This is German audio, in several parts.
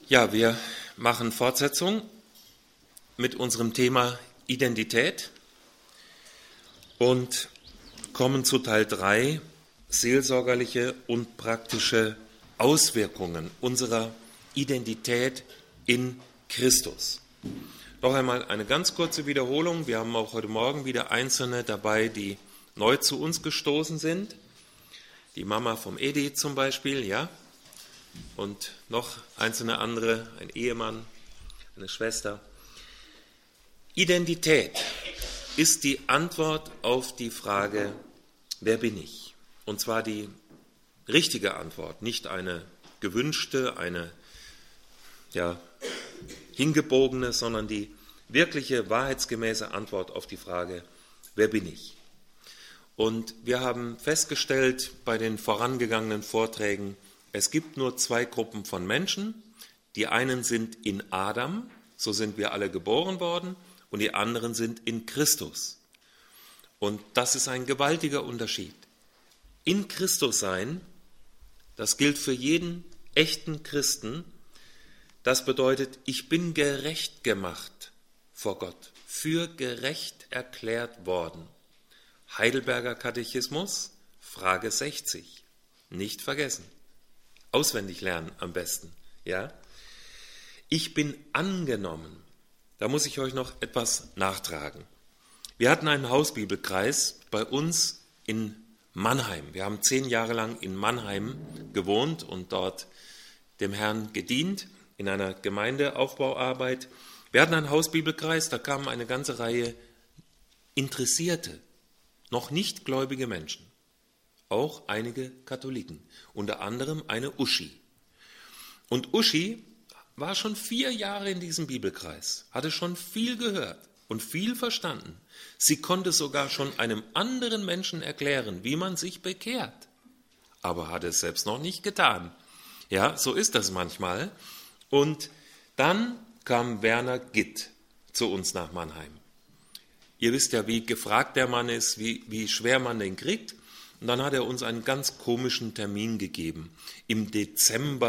Ja, wir machen Fortsetzung mit unserem Thema Identität und kommen zu Teil 3, seelsorgerliche und praktische Auswirkungen unserer Identität in Christus. Noch einmal eine ganz kurze Wiederholung. Wir haben auch heute Morgen wieder Einzelne dabei, die neu zu uns gestoßen sind. Die Mama vom Edi zum Beispiel, ja. Und noch einzelne andere, ein Ehemann, eine Schwester. Identität ist die Antwort auf die Frage, wer bin ich? Und zwar die richtige Antwort, nicht eine gewünschte, eine hingebogene, sondern die wirkliche, wahrheitsgemäße Antwort auf die Frage, wer bin ich? Und wir haben festgestellt bei den vorangegangenen Vorträgen, es gibt nur zwei Gruppen von Menschen. Die einen sind in Adam, so sind wir alle geboren worden, und die anderen sind in Christus. Und das ist ein gewaltiger Unterschied. In Christus sein, das gilt für jeden echten Christen. Das bedeutet, ich bin gerecht gemacht vor Gott, für gerecht erklärt worden. Heidelberger Katechismus, Frage 60, nicht vergessen. Auswendig lernen am besten, ja. Ich bin angenommen. Da muss ich euch noch etwas nachtragen. Wir hatten einen Hausbibelkreis bei uns in Mannheim. Wir haben 10 Jahre lang in Mannheim gewohnt und dort dem Herrn gedient in einer Gemeindeaufbauarbeit. Wir hatten einen Hausbibelkreis, da kamen eine ganze Reihe interessierte, noch nicht gläubige Menschen. Auch einige Katholiken, unter anderem eine Uschi. Und Uschi war schon 4 Jahre in diesem Bibelkreis, hatte schon viel gehört und viel verstanden. Sie konnte sogar schon einem anderen Menschen erklären, wie man sich bekehrt, aber hat es selbst noch nicht getan. Ja, so ist das manchmal. Und dann kam Werner Gitt zu uns nach Mannheim. Ihr wisst ja, wie gefragt der Mann ist, wie schwer man den kriegt. Und dann hat er uns einen ganz komischen Termin gegeben, im Dezember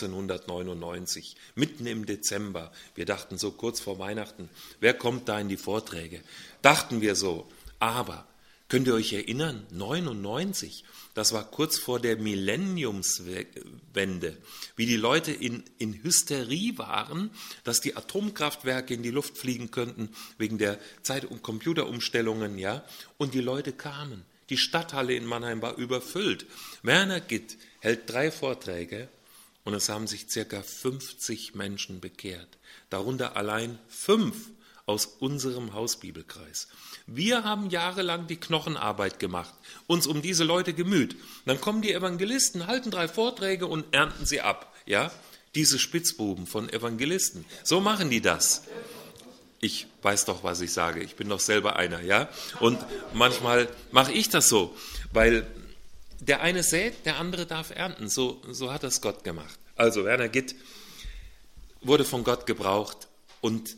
1999, mitten im Dezember. Wir dachten so kurz vor Weihnachten, wer kommt da in die Vorträge? Dachten wir so, aber könnt ihr euch erinnern, 99, das war kurz vor der Millenniumswende, wie die Leute in Hysterie waren, dass die Atomkraftwerke in die Luft fliegen könnten, wegen der Zeit- und Computerumstellungen, ja, und die Leute kamen. Die Stadthalle in Mannheim war überfüllt. Werner Gitt hält 3 Vorträge und es haben sich ca. 50 Menschen bekehrt. Darunter allein 5 aus unserem Hausbibelkreis. Wir haben jahrelang die Knochenarbeit gemacht, uns um diese Leute gemüht. Dann kommen die Evangelisten, halten 3 Vorträge und ernten sie ab. Ja? Diese Spitzbuben von Evangelisten, so machen die das. Ich weiß doch, was ich sage. Ich bin doch selber einer, ja? Und manchmal mache ich das so, weil der eine sät, der andere darf ernten. So hat das Gott gemacht. Also Werner Gitt wurde von Gott gebraucht und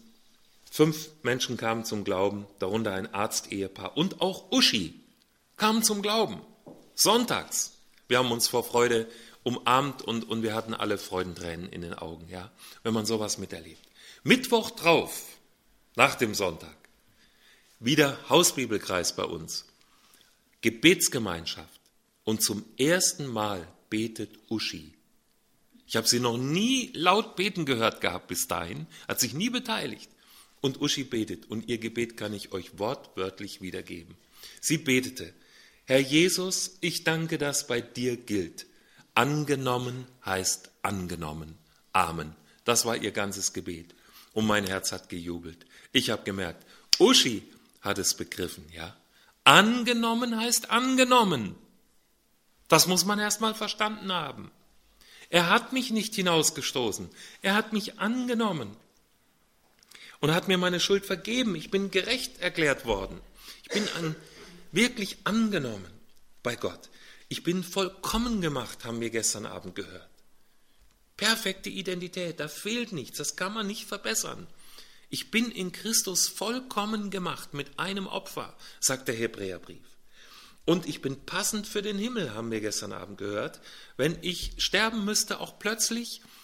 5 Menschen kamen zum Glauben, darunter ein Arzt-Ehepaar und auch Uschi kamen zum Glauben. Sonntags. Wir haben uns vor Freude umarmt und wir hatten alle Freudentränen in den Augen, ja? Wenn man sowas miterlebt. Mittwoch drauf, nach dem Sonntag, wieder Hausbibelkreis bei uns, Gebetsgemeinschaft und zum ersten Mal betet Uschi. Ich habe sie noch nie laut beten gehört gehabt bis dahin, hat sich nie beteiligt. Und Uschi betet und ihr Gebet kann ich euch wortwörtlich wiedergeben. Sie betete, Herr Jesus, ich danke, dass bei dir gilt. Angenommen heißt angenommen. Amen. Das war ihr ganzes Gebet. Und mein Herz hat gejubelt. Ich habe gemerkt, Uschi hat es begriffen, ja. Angenommen heißt angenommen. Das muss man erst mal verstanden haben. Er hat mich nicht hinausgestoßen. Er hat mich angenommen. Und hat mir meine Schuld vergeben. Ich bin gerecht erklärt worden. Ich bin wirklich angenommen bei Gott. Ich bin vollkommen gemacht, haben wir gestern Abend gehört. Perfekte Identität, da fehlt nichts, das kann man nicht verbessern. Ich bin in Christus vollkommen gemacht mit einem Opfer, sagt der Hebräerbrief. Und ich bin passend für den Himmel, haben wir gestern Abend gehört. Wenn ich sterben müsste, auch plötzlich,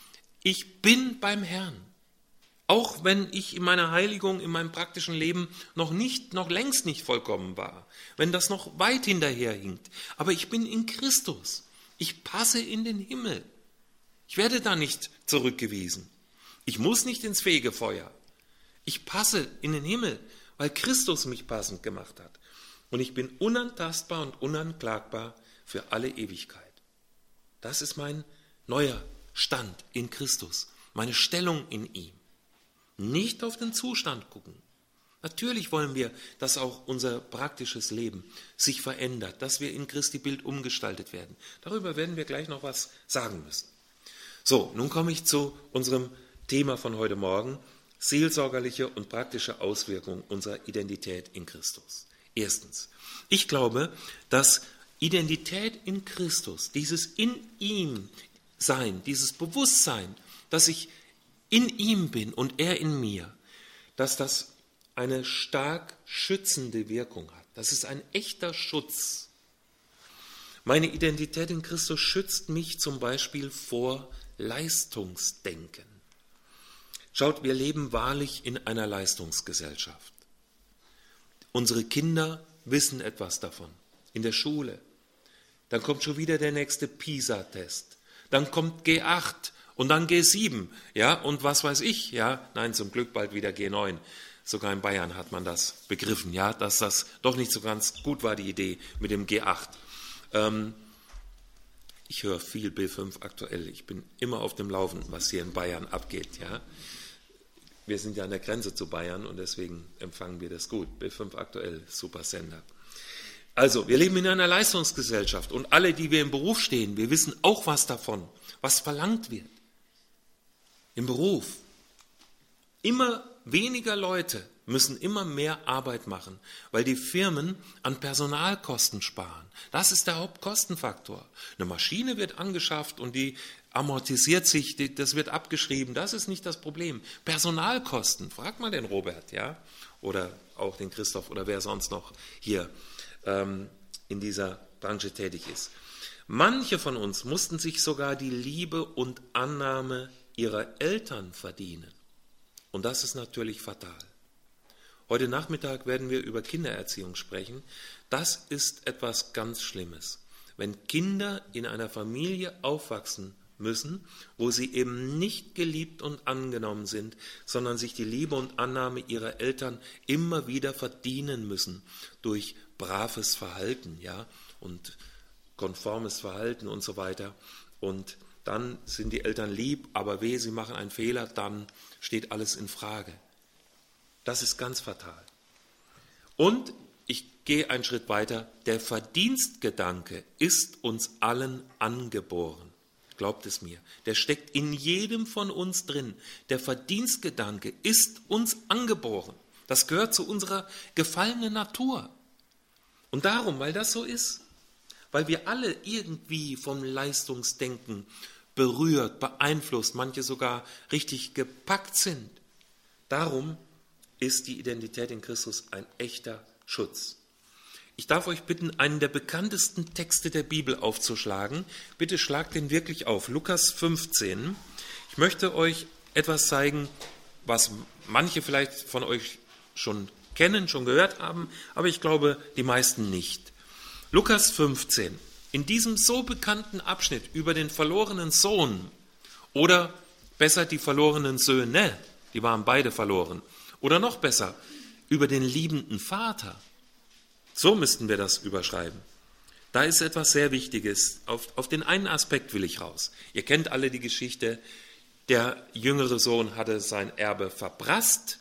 Ich bin beim Herrn. Auch wenn ich in meiner Heiligung, in meinem praktischen Leben noch längst nicht vollkommen war, wenn das noch weit hinterherhinkt, aber ich bin in Christus. Ich passe in den Himmel. Ich werde da nicht zurückgewiesen. Ich muss nicht ins Fegefeuer. Ich passe in den Himmel, weil Christus mich passend gemacht hat. Und ich bin unantastbar und unanklagbar für alle Ewigkeit. Das ist mein neuer Stand in Christus, meine Stellung in ihm. Nicht auf den Zustand gucken. Natürlich wollen wir, dass auch unser praktisches Leben sich verändert, dass wir in Christi Bild umgestaltet werden. Darüber werden wir gleich noch was sagen müssen. So, nun komme ich zu unserem Thema von heute Morgen, seelsorgerliche und praktische Auswirkungen unserer Identität in Christus. Erstens, ich glaube, dass Identität in Christus, dieses in ihm Sein, dieses Bewusstsein, dass ich in ihm bin und er in mir, dass das eine stark schützende Wirkung hat. Das ist ein echter Schutz. Meine Identität in Christus schützt mich zum Beispiel vor Leistungsdenken. Schaut, wir leben wahrlich in einer Leistungsgesellschaft. Unsere Kinder wissen etwas davon. In der Schule. Dann kommt schon wieder der nächste PISA-Test. Dann kommt G8 und dann G7. Ja, und was weiß ich. Ja, nein, zum Glück bald wieder G9. Sogar in Bayern hat man das begriffen, ja, dass das doch nicht so ganz gut war, die Idee mit dem G8. Ich höre viel B5 aktuell. Ich bin immer auf dem Laufenden, was hier in Bayern abgeht. Ja. Wir sind ja an der Grenze zu Bayern und deswegen empfangen wir das gut. B5 aktuell, super Sender. Also, wir leben in einer Leistungsgesellschaft und alle, die wir im Beruf stehen, wir wissen auch was davon, was verlangt wird. Im Beruf. Immer weniger Leute müssen immer mehr Arbeit machen, weil die Firmen an Personalkosten sparen. Das ist der Hauptkostenfaktor. Eine Maschine wird angeschafft und die amortisiert sich, das wird abgeschrieben, das ist nicht das Problem. Personalkosten, frag mal den Robert, ja, oder auch den Christoph oder wer sonst noch hier in dieser Branche tätig ist. Manche von uns mussten sich sogar die Liebe und Annahme ihrer Eltern verdienen. Und das ist natürlich fatal. Heute Nachmittag werden wir über Kindererziehung sprechen. Das ist etwas ganz Schlimmes. Wenn Kinder in einer Familie aufwachsen müssen, wo sie eben nicht geliebt und angenommen sind, sondern sich die Liebe und Annahme ihrer Eltern immer wieder verdienen müssen durch braves Verhalten, ja, und konformes Verhalten und so weiter. Und dann sind die Eltern lieb, aber wehe, sie machen einen Fehler, dann steht alles in Frage. Das ist ganz fatal. Und ich gehe einen Schritt weiter. Der Verdienstgedanke ist uns allen angeboren. Glaubt es mir. Der steckt in jedem von uns drin. Der Verdienstgedanke ist uns angeboren. Das gehört zu unserer gefallenen Natur. Und darum, weil das so ist, weil wir alle irgendwie vom Leistungsdenken berührt, beeinflusst, manche sogar richtig gepackt sind. Darum ist die Identität in Christus ein echter Schutz. Ich darf euch bitten, einen der bekanntesten Texte der Bibel aufzuschlagen. Bitte schlagt den wirklich auf. Lukas 15. Ich möchte euch etwas zeigen, was manche vielleicht von euch schon kennen, schon gehört haben, aber ich glaube, die meisten nicht. Lukas 15. In diesem so bekannten Abschnitt über den verlorenen Sohn oder besser die verlorenen Söhne, die waren beide verloren, oder noch besser, über den liebenden Vater. So müssten wir das überschreiben. Da ist etwas sehr Wichtiges. Auf den einen Aspekt will ich raus. Ihr kennt alle die Geschichte, der jüngere Sohn hatte sein Erbe verprasst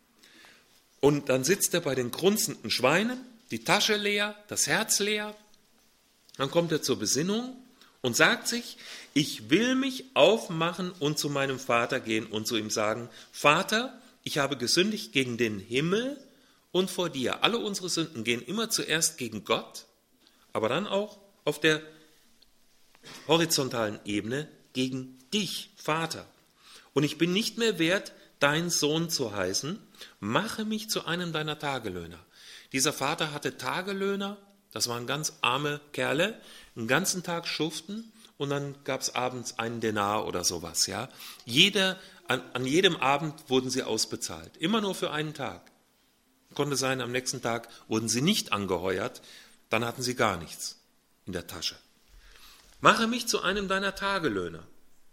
und dann sitzt er bei den grunzenden Schweinen, die Tasche leer, das Herz leer. Dann kommt er zur Besinnung und sagt sich, ich will mich aufmachen und zu meinem Vater gehen und zu ihm sagen, Vater, ich habe gesündigt gegen den Himmel und vor dir. Alle unsere Sünden gehen immer zuerst gegen Gott, aber dann auch auf der horizontalen Ebene gegen dich, Vater. Und ich bin nicht mehr wert, dein Sohn zu heißen, mache mich zu einem deiner Tagelöhner. Dieser Vater hatte Tagelöhner, das waren ganz arme Kerle, den ganzen Tag schuften und dann gab es abends einen Denar oder sowas. Ja? An jedem Abend wurden sie ausbezahlt, immer nur für einen Tag. Konnte sein, am nächsten Tag wurden sie nicht angeheuert, dann hatten sie gar nichts in der Tasche. Mache mich zu einem deiner Tagelöhner.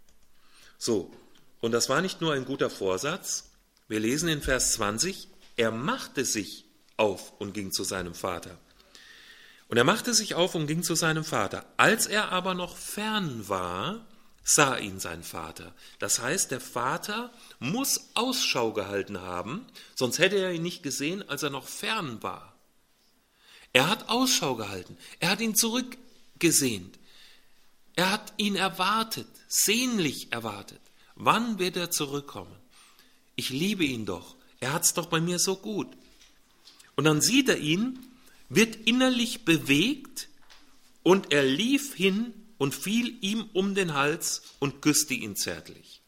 So, und das war nicht nur ein guter Vorsatz. Wir lesen in Vers 20, er machte sich auf und ging zu seinem Vater. Und er machte sich auf und ging zu seinem Vater. Als er aber noch fern war, sah ihn sein Vater. Das heißt, der Vater muss Ausschau gehalten haben, sonst hätte er ihn nicht gesehen, als er noch fern war. Er hat Ausschau gehalten, er hat ihn zurückgesehnt, er hat ihn erwartet, sehnlich erwartet. Wann wird er zurückkommen? Ich liebe ihn doch, er hat es doch bei mir so gut. Und dann sieht er ihn, wird innerlich bewegt und er lief hin und fiel ihm um den Hals und küsste ihn zärtlich.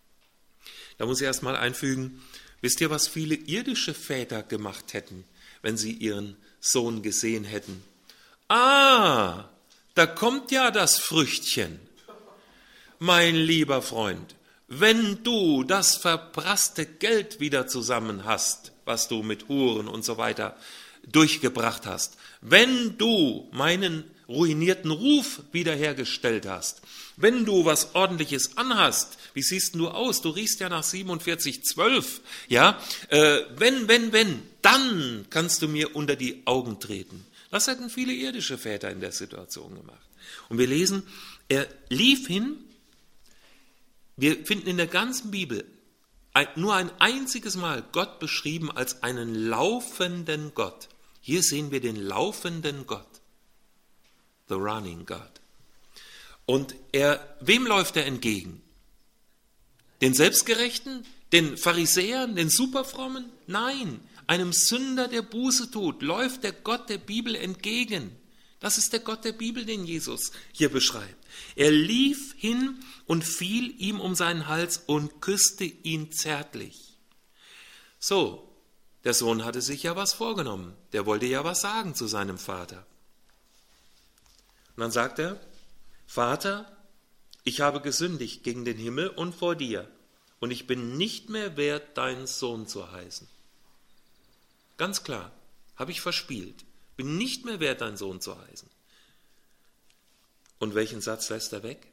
Da muss ich erst mal einfügen, wisst ihr, was viele irdische Väter gemacht hätten, wenn sie ihren Sohn gesehen hätten? Ah, da kommt ja das Früchtchen. Mein lieber Freund, wenn du das verprasste Geld wieder zusammen hast, was du mit Huren und so weiter durchgebracht hast, wenn du meinen ruinierten Ruf wiederhergestellt hast, wenn du was Ordentliches anhast, wie siehst du aus? Du riechst ja nach 47,12, ja? Wenn, dann kannst du mir unter die Augen treten. Das hätten viele irdische Väter in der Situation gemacht. Und wir lesen, er lief hin. Wir finden in der ganzen Bibel nur ein einziges Mal Gott beschrieben als einen laufenden Gott. Hier sehen wir den laufenden Gott. The running God. Und wem läuft er entgegen? Den Selbstgerechten? Den Pharisäern? Den Superfrommen? Nein, einem Sünder, der Buße tut, läuft der Gott der Bibel entgegen. Das ist der Gott der Bibel, den Jesus hier beschreibt. Er lief hin und fiel ihm um seinen Hals und küsste ihn zärtlich. So, der Sohn hatte sich ja was vorgenommen. Der wollte ja was sagen zu seinem Vater. Und dann sagt er, Vater, ich habe gesündigt gegen den Himmel und vor dir, und ich bin nicht mehr wert, dein Sohn zu heißen. Ganz klar, habe ich verspielt, bin nicht mehr wert, dein Sohn zu heißen. Und welchen Satz lässt er weg?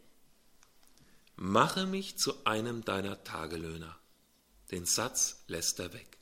Mache mich zu einem deiner Tagelöhner. Den Satz lässt er weg.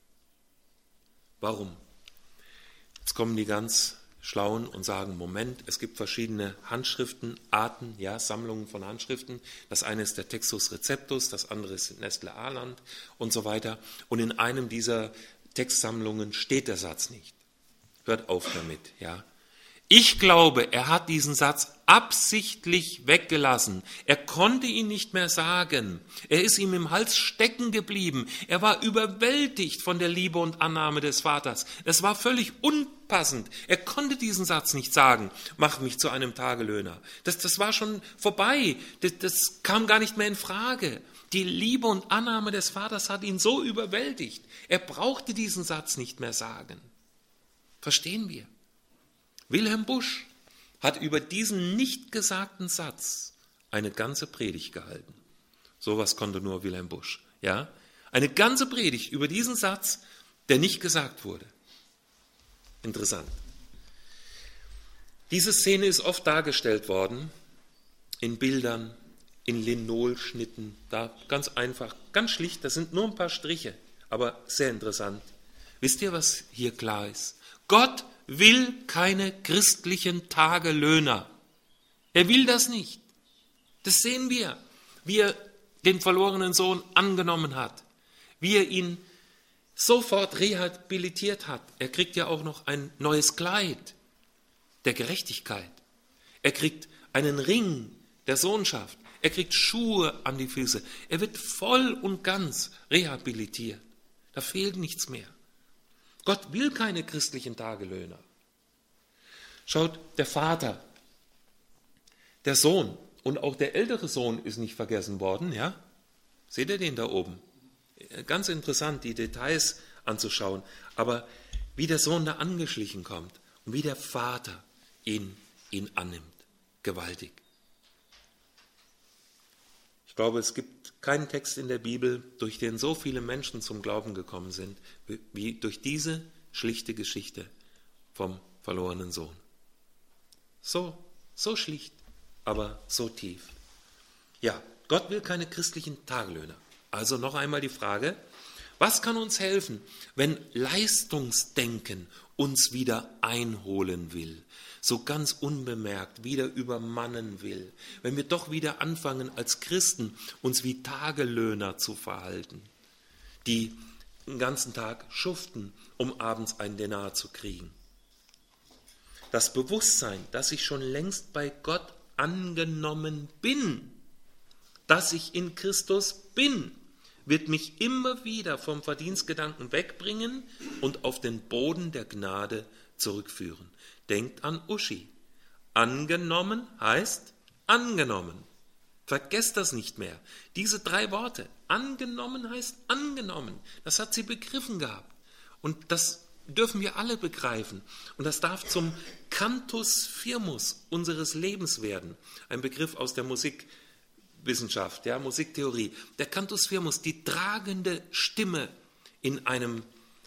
Warum? Jetzt kommen die ganz Schlauen und sagen, Moment, es gibt verschiedene Handschriften, Arten, ja, Sammlungen von Handschriften. Das eine ist der Textus Receptus, das andere ist Nestle Aland und so weiter. Und in einem dieser Textsammlungen steht der Satz nicht. Hört auf damit, ja. Ich glaube, er hat diesen Satz absichtlich weggelassen. Er konnte ihn nicht mehr sagen. Er ist ihm im Hals stecken geblieben. Er war überwältigt von der Liebe und Annahme des Vaters. Es war völlig unpassend. Er konnte diesen Satz nicht sagen, mach mich zu einem Tagelöhner. Das war schon vorbei. Das kam gar nicht mehr in Frage. Die Liebe und Annahme des Vaters hat ihn so überwältigt. Er brauchte diesen Satz nicht mehr sagen. Verstehen wir? Wilhelm Busch hat über diesen nicht gesagten Satz eine ganze Predigt gehalten. Sowas konnte nur Wilhelm Busch. Ja? Eine ganze Predigt über diesen Satz, der nicht gesagt wurde. Interessant. Diese Szene ist oft dargestellt worden, in Bildern, in Linolschnitten, da ganz einfach, ganz schlicht, das sind nur ein paar Striche, aber sehr interessant. Wisst ihr, was hier klar ist? Gott will keine christlichen Tagelöhner. Er will das nicht. Das sehen wir, wie er den verlorenen Sohn angenommen hat, wie er ihn sofort rehabilitiert hat. Er kriegt ja auch noch ein neues Kleid der Gerechtigkeit. Er kriegt einen Ring der Sohnschaft. Er kriegt Schuhe an die Füße. Er wird voll und ganz rehabilitiert. Da fehlt nichts mehr. Gott will keine christlichen Tagelöhner. Schaut, der Vater, der Sohn und auch der ältere Sohn ist nicht vergessen worden. Ja? Seht ihr den da oben? Ganz interessant, die Details anzuschauen. Aber wie der Sohn da angeschlichen kommt und wie der Vater ihn annimmt. Gewaltig. Ich glaube, es gibt keinen Text in der Bibel, durch den so viele Menschen zum Glauben gekommen sind, wie durch diese schlichte Geschichte vom verlorenen Sohn. So schlicht, aber so tief. Ja, Gott will keine christlichen Tagelöhner. Also noch einmal die Frage, was kann uns helfen, wenn Leistungsdenken uns wieder einholen will, so ganz unbemerkt wieder übermannen will, wenn wir doch wieder anfangen, als Christen uns wie Tagelöhner zu verhalten, die den ganzen Tag schuften, um abends einen Denar zu kriegen. Das Bewusstsein, dass ich schon längst bei Gott angenommen bin, dass ich in Christus bin, wird mich immer wieder vom Verdienstgedanken wegbringen und auf den Boden der Gnade zurückführen. Denkt an Uschi. Angenommen heißt angenommen. Vergesst das nicht mehr. Diese 3 Worte. Angenommen heißt angenommen. Das hat sie begriffen gehabt. Und das dürfen wir alle begreifen. Und das darf zum Cantus firmus unseres Lebens werden. Ein Begriff aus der Musikwissenschaft, ja, Musiktheorie. Der Cantus firmus, die tragende Stimme in einem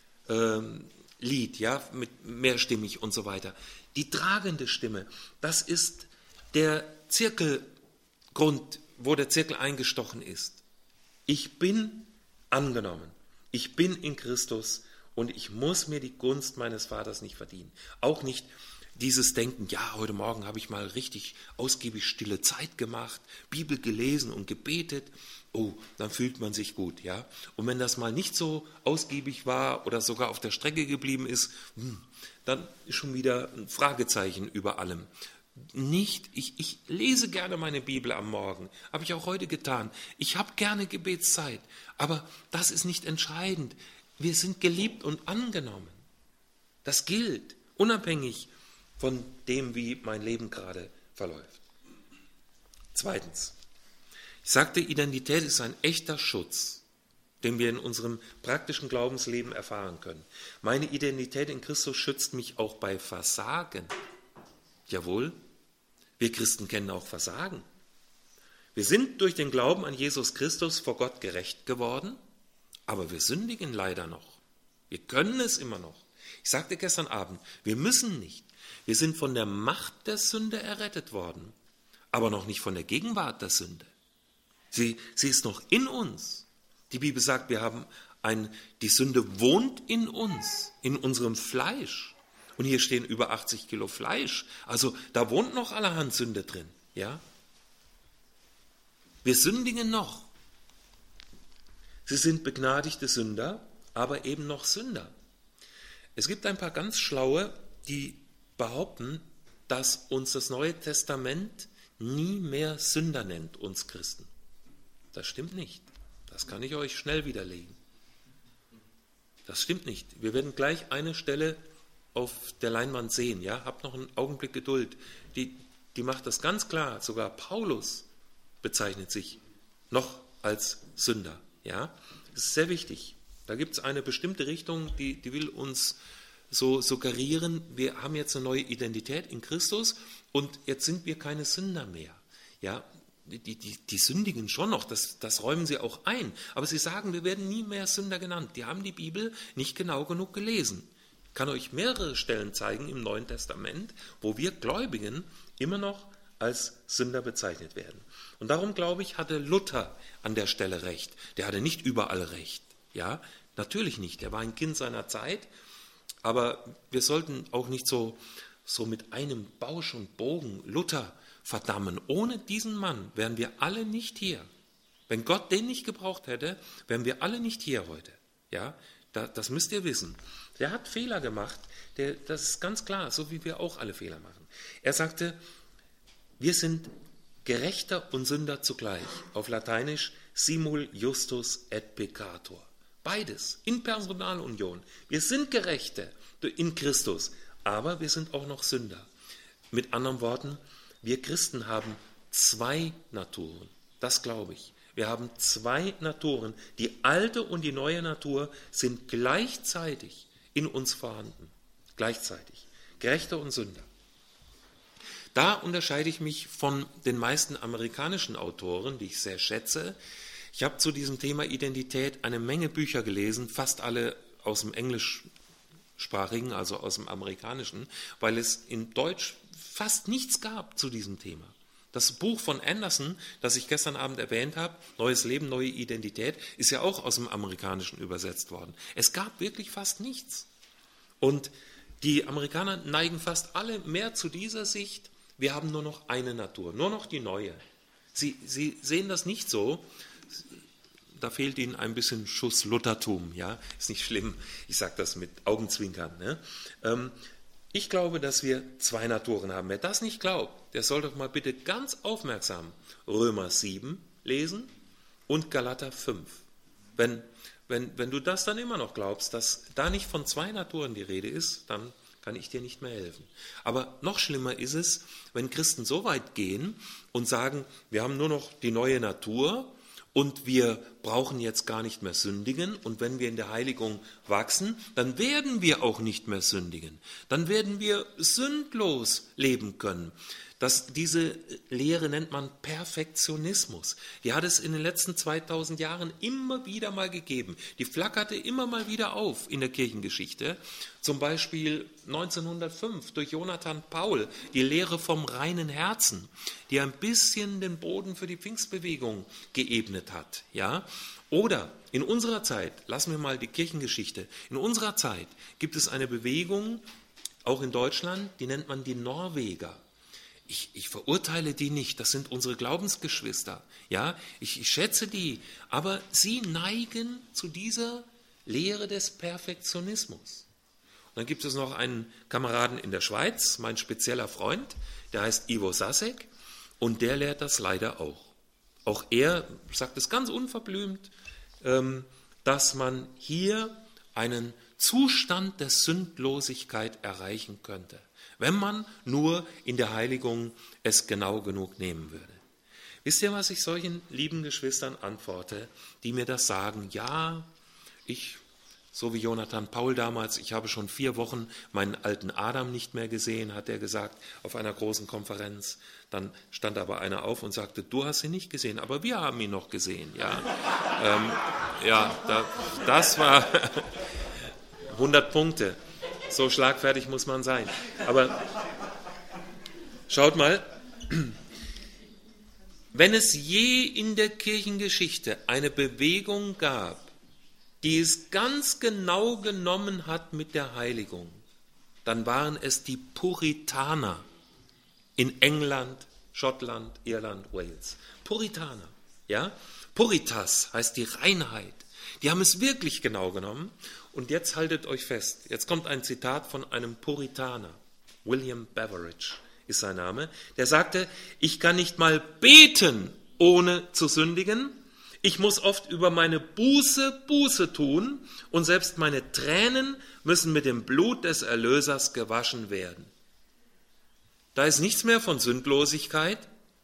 Lied, ja, mit mehrstimmig und so weiter. Die tragende Stimme, das ist der Zirkelgrund, wo der Zirkel eingestochen ist. Ich bin angenommen. Ich bin in Christus und ich muss mir die Gunst meines Vaters nicht verdienen. Auch nicht dieses Denken, ja, heute Morgen habe ich mal richtig ausgiebig stille Zeit gemacht, Bibel gelesen und gebetet. Oh, dann fühlt man sich gut, ja. Und wenn das mal nicht so ausgiebig war oder sogar auf der Strecke geblieben ist, dann ist schon wieder ein Fragezeichen über allem. Nicht, ich lese gerne meine Bibel am Morgen, habe ich auch heute getan. Ich habe gerne Gebetszeit, aber das ist nicht entscheidend. Wir sind geliebt und angenommen. Das gilt, unabhängig von dem, wie mein Leben gerade verläuft. Zweitens, ich sagte, Identität ist ein echter Schutz, den wir in unserem praktischen Glaubensleben erfahren können. Meine Identität in Christus schützt mich auch bei Versagen. Jawohl, wir Christen kennen auch Versagen. Wir sind durch den Glauben an Jesus Christus vor Gott gerecht geworden, aber wir sündigen leider noch. Wir können es immer noch. Ich sagte gestern Abend, wir müssen nicht. Wir sind von der Macht der Sünde errettet worden, aber noch nicht von der Gegenwart der Sünde. Sie ist noch in uns. Die Bibel sagt, die Sünde wohnt in uns, in unserem Fleisch. Und hier stehen über 80 Kilo Fleisch. Also da wohnt noch allerhand Sünde drin. Ja? Wir sündigen noch. Sie sind begnadigte Sünder, aber eben noch Sünder. Es gibt ein paar ganz Schlaue, die behaupten, dass uns das Neue Testament nie mehr Sünder nennt, uns Christen. Das stimmt nicht. Das kann ich euch schnell widerlegen. Das stimmt nicht. Wir werden gleich eine Stelle auf der Leinwand sehen. Ja? Habt noch einen Augenblick Geduld. Die macht das ganz klar. Sogar Paulus bezeichnet sich noch als Sünder. Ja? Das ist sehr wichtig. Da gibt es eine bestimmte Richtung, die will uns so suggerieren, wir haben jetzt eine neue Identität in Christus und jetzt sind wir keine Sünder mehr. Ja, die sündigen schon noch, das räumen sie auch ein, aber sie sagen, wir werden nie mehr Sünder genannt. Die haben die Bibel nicht genau genug gelesen. Ich kann euch mehrere Stellen zeigen im Neuen Testament, wo wir Gläubigen immer noch als Sünder bezeichnet werden. Und darum, glaube ich, hatte Luther an der Stelle recht. Der hatte nicht überall recht. Ja, natürlich nicht. Er war ein Kind seiner Zeit. Aber wir sollten auch nicht so mit einem Bausch und Bogen Luther verdammen. Ohne diesen Mann wären wir alle nicht hier. Wenn Gott den nicht gebraucht hätte, wären wir alle nicht hier heute. Ja, das müsst ihr wissen. Der hat Fehler gemacht, das ist ganz klar, so wie wir auch alle Fehler machen. Er sagte, wir sind Gerechter und Sünder zugleich. Auf Lateinisch simul justus et peccator. Beides, in Personalunion. Wir sind Gerechte in Christus, aber wir sind auch noch Sünder. Mit anderen Worten, wir Christen haben 2 Naturen. Das glaube ich. Wir haben 2 Naturen. Die alte und die neue Natur sind gleichzeitig in uns vorhanden. Gleichzeitig. Gerechter und Sünder. Da unterscheide ich mich von den meisten amerikanischen Autoren, die ich sehr schätze. Ich habe zu diesem Thema Identität eine Menge Bücher gelesen, fast alle aus dem Englischsprachigen, also aus dem Amerikanischen, weil es in Deutsch fast nichts gab zu diesem Thema. Das Buch von Anderson, das ich gestern Abend erwähnt habe, Neues Leben, neue Identität, ist ja auch aus dem Amerikanischen übersetzt worden. Es gab wirklich fast nichts. Und die Amerikaner neigen fast alle mehr zu dieser Sicht, wir haben nur noch eine Natur, nur noch die neue. Sie sehen das nicht so, da fehlt ihnen ein bisschen Schuss Luthertum, ja, ist nicht schlimm, ich sage das mit Augenzwinkern. Ne? Ich glaube, dass wir zwei Naturen haben. Wer das nicht glaubt, der soll doch mal bitte ganz aufmerksam Römer 7 lesen und Galater 5. Wenn du das dann immer noch glaubst, dass da nicht von zwei Naturen die Rede ist, dann kann ich dir nicht mehr helfen. Aber noch schlimmer ist es, wenn Christen so weit gehen und sagen, wir haben nur noch die neue Natur und wir brauchen jetzt gar nicht mehr sündigen und wenn wir in der Heiligung wachsen, dann werden wir auch nicht mehr sündigen. Dann werden wir sündlos leben können. Diese Lehre nennt man Perfektionismus. Die hat es in den letzten 2000 Jahren immer wieder mal gegeben. Die flackerte immer mal wieder auf in der Kirchengeschichte. Zum Beispiel 1905 durch Jonathan Paul, die Lehre vom reinen Herzen, die ein bisschen den Boden für die Pfingstbewegung geebnet hat. Ja? Oder in unserer Zeit, lassen wir mal die Kirchengeschichte, in unserer Zeit gibt es eine Bewegung, auch in Deutschland, die nennt man die Norweger. Ich verurteile die nicht, das sind unsere Glaubensgeschwister, ja, ich schätze die, aber sie neigen zu dieser Lehre des Perfektionismus. Und dann gibt es noch einen Kameraden in der Schweiz, mein spezieller Freund, der heißt Ivo Sasek und der lehrt das leider auch. Auch er sagt es ganz unverblümt, dass man hier einen Zustand der Sündlosigkeit erreichen könnte, wenn man nur in der Heiligung es genau genug nehmen würde. Wisst ihr, was ich solchen lieben Geschwistern antworte, die mir das sagen? Ja, so wie Jonathan Paul damals, ich habe schon 4 Wochen meinen alten Adam nicht mehr gesehen, hat er gesagt, auf einer großen Konferenz. Dann stand aber einer auf und sagte, du hast ihn nicht gesehen, aber wir haben ihn noch gesehen. Das war 100 Punkte. So schlagfertig muss man sein. Aber schaut mal, wenn es je in der Kirchengeschichte eine Bewegung gab, die es ganz genau genommen hat mit der Heiligung, dann waren es die Puritaner in England, Schottland, Irland, Wales. Puritaner, ja? Puritas heißt die Reinheit. Die haben es wirklich genau genommen. Und jetzt haltet euch fest, jetzt kommt ein Zitat von einem Puritaner, William Beveridge ist sein Name, der sagte, ich kann nicht mal beten, ohne zu sündigen, ich muss oft über meine Buße tun und selbst meine Tränen müssen mit dem Blut des Erlösers gewaschen werden. Da ist nichts mehr von Sündlosigkeit.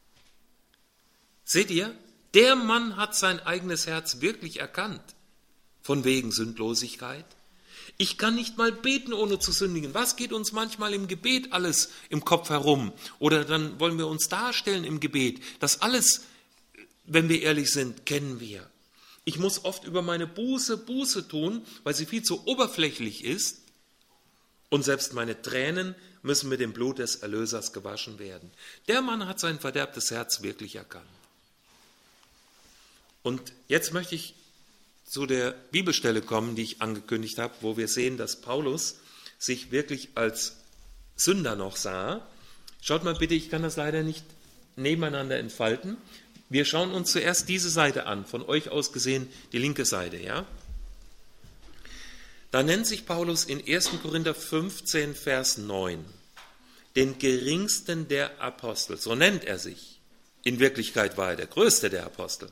Seht ihr, der Mann hat sein eigenes Herz wirklich erkannt. Von wegen Sündlosigkeit. Ich kann nicht mal beten, ohne zu sündigen. Was geht uns manchmal im Gebet alles im Kopf herum? Oder dann wollen wir uns darstellen im Gebet. Das alles, wenn wir ehrlich sind, kennen wir. Ich muss oft über meine Buße tun, weil sie viel zu oberflächlich ist. Und selbst meine Tränen müssen mit dem Blut des Erlösers gewaschen werden. Der Mann hat sein verderbtes Herz wirklich erkannt. Und jetzt möchte ich zu der Bibelstelle kommen, die ich angekündigt habe, wo wir sehen, dass Paulus sich wirklich als Sünder noch sah. Schaut mal bitte, ich kann das leider nicht nebeneinander entfalten. Wir schauen uns zuerst diese Seite an, von euch aus gesehen die linke Seite. Ja? Da nennt sich Paulus in 1. Korinther 15, Vers 9, den geringsten der Apostel, so nennt er sich. In Wirklichkeit war er der größte der Apostel.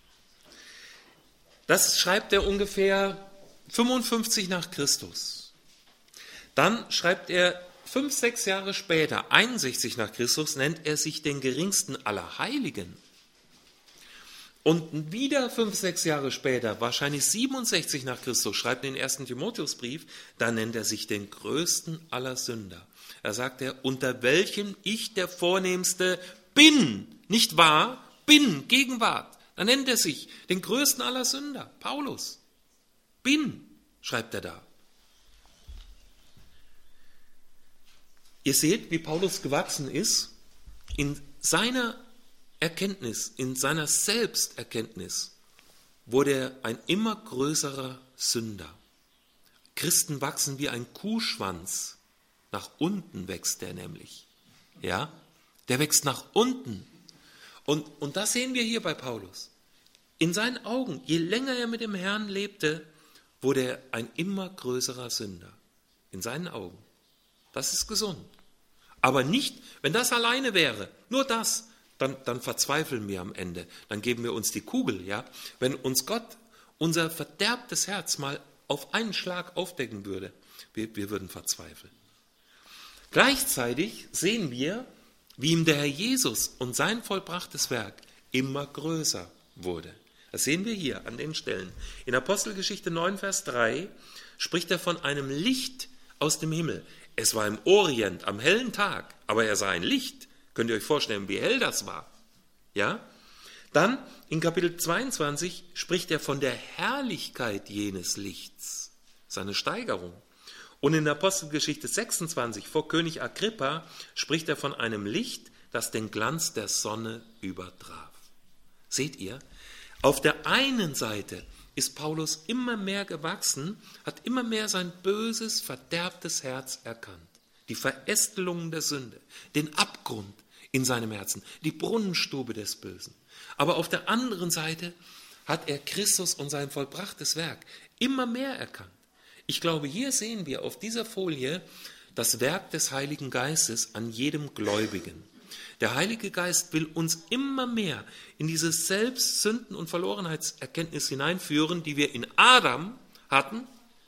Das schreibt er ungefähr 55 nach Christus. Dann schreibt er 5, 6 Jahre später, 61 nach Christus, nennt er sich den geringsten aller Heiligen. Und wieder 5, 6 Jahre später, wahrscheinlich 67 nach Christus, schreibt in den 1. Timotheusbrief, da nennt er sich den größten aller Sünder. Da sagt er, unter welchem ich der Vornehmste bin, nicht wahr? Bin, Gegenwart. Da nennt er sich den größten aller Sünder, Paulus. Bin, schreibt er da. Ihr seht, wie Paulus gewachsen ist in seiner Erkenntnis, in seiner Selbsterkenntnis wurde er ein immer größerer Sünder. Christen wachsen wie ein Kuhschwanz. Nach unten wächst der nämlich. Ja, der wächst nach unten. Und das sehen wir hier bei Paulus. In seinen Augen, je länger er mit dem Herrn lebte, wurde er ein immer größerer Sünder. In seinen Augen. Das ist gesund. Aber nicht, wenn das alleine wäre, nur das, dann verzweifeln wir am Ende. Dann geben wir uns die Kugel. Ja? Wenn uns Gott unser verderbtes Herz mal auf einen Schlag aufdecken würde, wir würden verzweifeln. Gleichzeitig sehen wir, wie ihm der Herr Jesus und sein vollbrachtes Werk immer größer wurde. Das sehen wir hier an den Stellen. In Apostelgeschichte 9, Vers 3 spricht er von einem Licht aus dem Himmel. Es war im Orient am hellen Tag, aber er sah ein Licht. Könnt ihr euch vorstellen, wie hell das war? Ja? Dann in Kapitel 22 spricht er von der Herrlichkeit jenes Lichts, seine Steigerung. Und in Apostelgeschichte 26 vor König Agrippa spricht er von einem Licht, das den Glanz der Sonne übertraf. Seht ihr? Auf der einen Seite ist Paulus immer mehr gewachsen, hat immer mehr sein böses, verderbtes Herz erkannt. Die Verästelung der Sünde, den Abgrund in seinem Herzen, die Brunnenstube des Bösen. Aber auf der anderen Seite hat er Christus und sein vollbrachtes Werk immer mehr erkannt. Ich glaube, hier sehen wir auf dieser Folie das Werk des Heiligen Geistes an jedem Gläubigen. Der Heilige Geist will uns immer mehr in diese Selbstsünden- und Verlorenheitserkenntnis hineinführen, die wir in Adam hatten,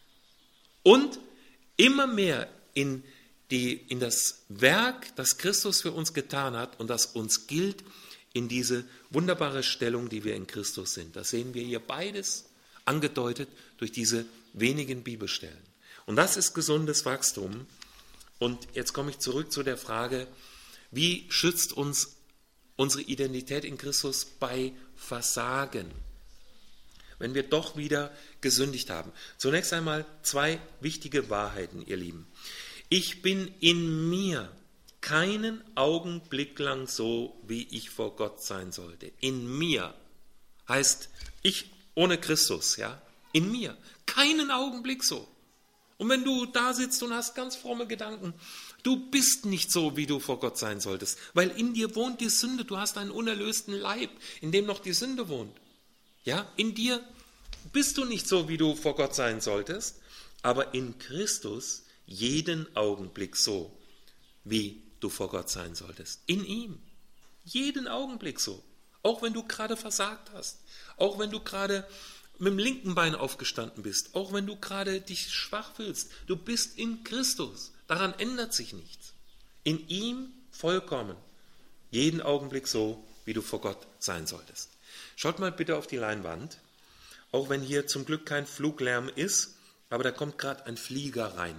und immer mehr in das Werk, das Christus für uns getan hat und das uns gilt, in diese wunderbare Stellung, die wir in Christus sind. Das sehen wir hier beides angedeutet durch diese wenigen Bibelstellen. Und das ist gesundes Wachstum. Und jetzt komme ich zurück zu der Frage, wie schützt uns unsere Identität in Christus bei Versagen, wenn wir doch wieder gesündigt haben? Zunächst einmal 2 wichtige Wahrheiten, ihr Lieben. Ich bin in mir keinen Augenblick lang so, wie ich vor Gott sein sollte. In mir heißt ich ohne Christus, ja? In mir. Keinen Augenblick so. Und wenn du da sitzt und hast ganz fromme Gedanken, du bist nicht so, wie du vor Gott sein solltest, weil in dir wohnt die Sünde. Du hast einen unerlösten Leib, in dem noch die Sünde wohnt. Ja, in dir bist du nicht so, wie du vor Gott sein solltest, aber in Christus jeden Augenblick so, wie du vor Gott sein solltest. In ihm. Jeden Augenblick so. Auch wenn du gerade versagt hast. Auch wenn du gerade mit dem linken Bein aufgestanden bist. Auch wenn du gerade dich schwach fühlst. Du bist in Christus. Daran ändert sich nichts. In ihm vollkommen. Jeden Augenblick so, wie du vor Gott sein solltest. Schaut mal bitte auf die Leinwand. Auch wenn hier zum Glück kein Fluglärm ist, aber da kommt gerade ein Flieger rein.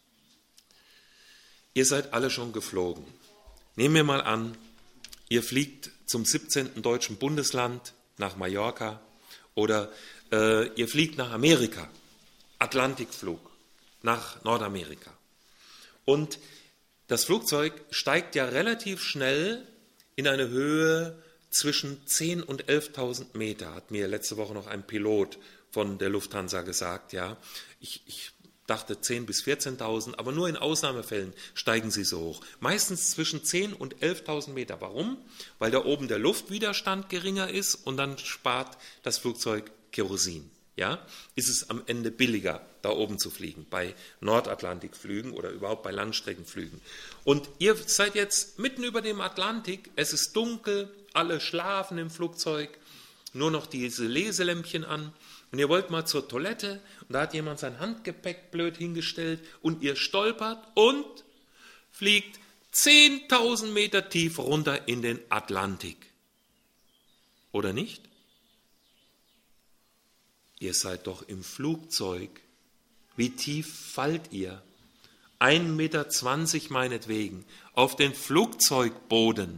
Ihr seid alle schon geflogen. Nehmen wir mal an, ihr fliegt zum 17. deutschen Bundesland nach Mallorca oder ihr fliegt nach Amerika, Atlantikflug nach Nordamerika. Und das Flugzeug steigt ja relativ schnell in eine Höhe zwischen 10.000 und 11.000 Meter, hat mir letzte Woche noch ein Pilot von der Lufthansa gesagt. Ja, ich dachte 10.000 bis 14.000, aber nur in Ausnahmefällen steigen sie so hoch. Meistens zwischen 10.000 und 11.000 Meter. Warum? Weil da oben der Luftwiderstand geringer ist und dann spart das Flugzeug Kerosin. Ja? Ist es am Ende billiger, da oben zu fliegen, bei Nordatlantikflügen oder überhaupt bei Langstreckenflügen. Und ihr seid jetzt mitten über dem Atlantik, es ist dunkel, alle schlafen im Flugzeug, nur noch diese Leselämpchen an. Und ihr wollt mal zur Toilette und da hat jemand sein Handgepäck blöd hingestellt und ihr stolpert und fliegt 10.000 Meter tief runter in den Atlantik. Oder nicht? ihr seid doch im Flugzeug. Wie tief fallt ihr? 1,20 Meter meinetwegen, auf den Flugzeugboden.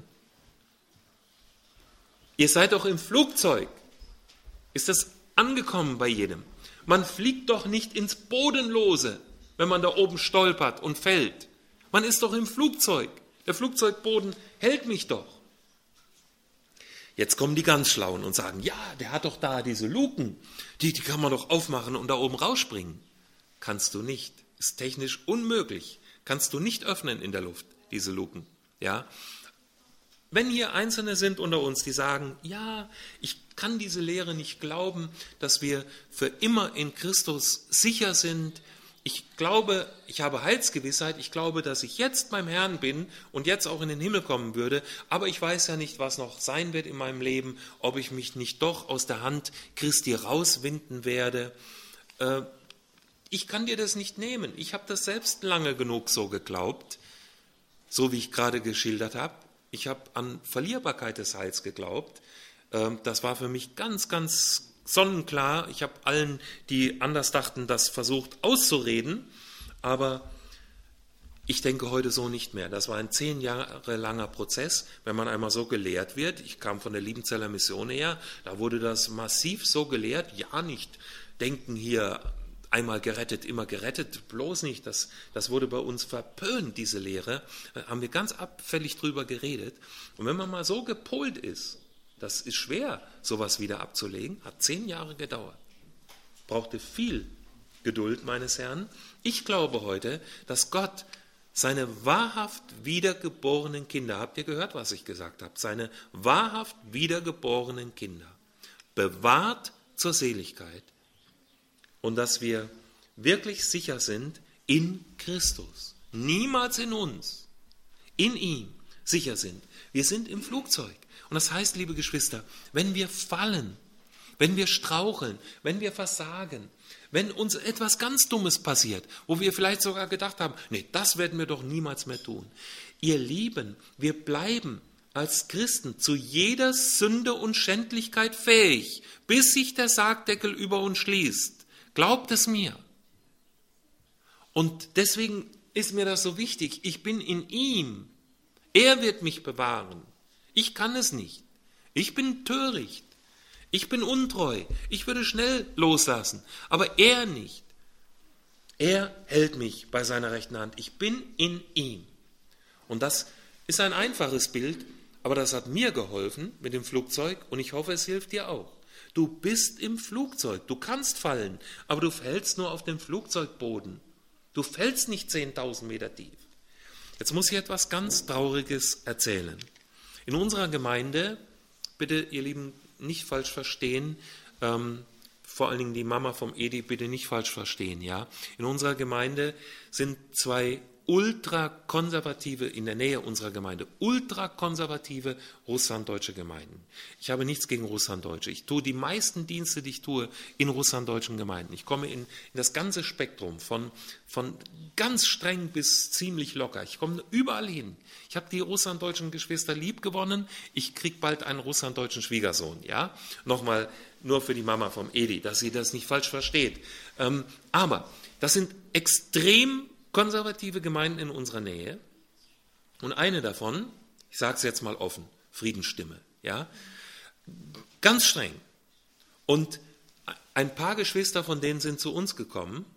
Ihr seid doch im Flugzeug. Ist das angekommen bei jedem? Man fliegt doch nicht ins Bodenlose, wenn man da oben stolpert und fällt. Man ist doch im Flugzeug. Der Flugzeugboden hält mich doch. Jetzt kommen die ganz Schlauen und sagen, ja, der hat doch da diese Luken, die kann man doch aufmachen und da oben rausspringen. Kannst du nicht. Ist technisch unmöglich. Kannst du nicht öffnen in der Luft, diese Luken. Ja? Wenn hier Einzelne sind unter uns, die sagen, ja, ich kann diese Lehre nicht glauben, dass wir für immer in Christus sicher sind. Ich glaube, ich habe Heilsgewissheit, ich glaube, dass ich jetzt beim Herrn bin und jetzt auch in den Himmel kommen würde, aber ich weiß ja nicht, was noch sein wird in meinem Leben, ob ich mich nicht doch aus der Hand Christi rauswinden werde. Ich kann dir das nicht nehmen. Ich habe das selbst lange genug so geglaubt, so wie ich gerade geschildert habe. Ich habe an Verlierbarkeit des Heils geglaubt. Das war für mich ganz, ganz sonnenklar. Ich habe allen, die anders dachten, das versucht auszureden. Aber ich denke heute so nicht mehr. Das war ein 10 Jahre langer Prozess, wenn man einmal so gelehrt wird. Ich kam von der Liebenzeller Mission her. Da wurde das massiv so gelehrt. Ja, nicht denken hier einmal gerettet, immer gerettet, bloß nicht. Das wurde bei uns verpönt, diese Lehre. Da haben wir ganz abfällig drüber geredet. Und wenn man mal so gepolt ist, das ist schwer, sowas wieder abzulegen, hat 10 Jahre gedauert. Brauchte viel Geduld, meines Herrn. Ich glaube heute, dass Gott seine wahrhaft wiedergeborenen Kinder, habt ihr gehört, was ich gesagt habe, seine wahrhaft wiedergeborenen Kinder bewahrt zur Seligkeit. Und dass wir wirklich sicher sind in Christus. Niemals in uns, in ihm sicher sind. Wir sind im Flugzeug. Und das heißt, liebe Geschwister, wenn wir fallen, wenn wir straucheln, wenn wir versagen, wenn uns etwas ganz Dummes passiert, wo wir vielleicht sogar gedacht haben, nee, das werden wir doch niemals mehr tun. Ihr Lieben, wir bleiben als Christen zu jeder Sünde und Schändlichkeit fähig, bis sich der Sargdeckel über uns schließt. Glaubt es mir. Und deswegen ist mir das so wichtig. Ich bin in ihm. Er wird mich bewahren. Ich kann es nicht. Ich bin töricht. Ich bin untreu. Ich würde schnell loslassen. Aber er nicht. Er hält mich bei seiner rechten Hand. Ich bin in ihm. Und das ist ein einfaches Bild, aber das hat mir geholfen mit dem Flugzeug und ich hoffe, es hilft dir auch. Du bist im Flugzeug, du kannst fallen, aber du fällst nur auf dem Flugzeugboden. Du fällst nicht 10.000 Meter tief. Jetzt muss ich etwas ganz Trauriges erzählen. In unserer Gemeinde, bitte ihr Lieben, nicht falsch verstehen, vor allen Dingen die Mama vom Edi, bitte nicht falsch verstehen. Ja? In unserer Gemeinde sind 2 ultrakonservative, in der Nähe unserer Gemeinde, ultrakonservative russlanddeutsche Gemeinden. Ich habe nichts gegen Russlanddeutsche. Ich tue die meisten Dienste, die ich tue, in russlanddeutschen Gemeinden. Ich komme in das ganze Spektrum, von ganz streng bis ziemlich locker. Ich komme überall hin. Ich habe die russlanddeutschen Geschwister lieb gewonnen. Ich kriege bald einen russlanddeutschen Schwiegersohn. Ja? Nochmal nur für die Mama vom Edi, dass sie das nicht falsch versteht. Aber das sind extrem konservative Gemeinden in unserer Nähe und eine davon, ich sage es jetzt mal offen, Friedensstimme, ja, ganz streng. Und ein paar Geschwister von denen sind zu uns gekommen.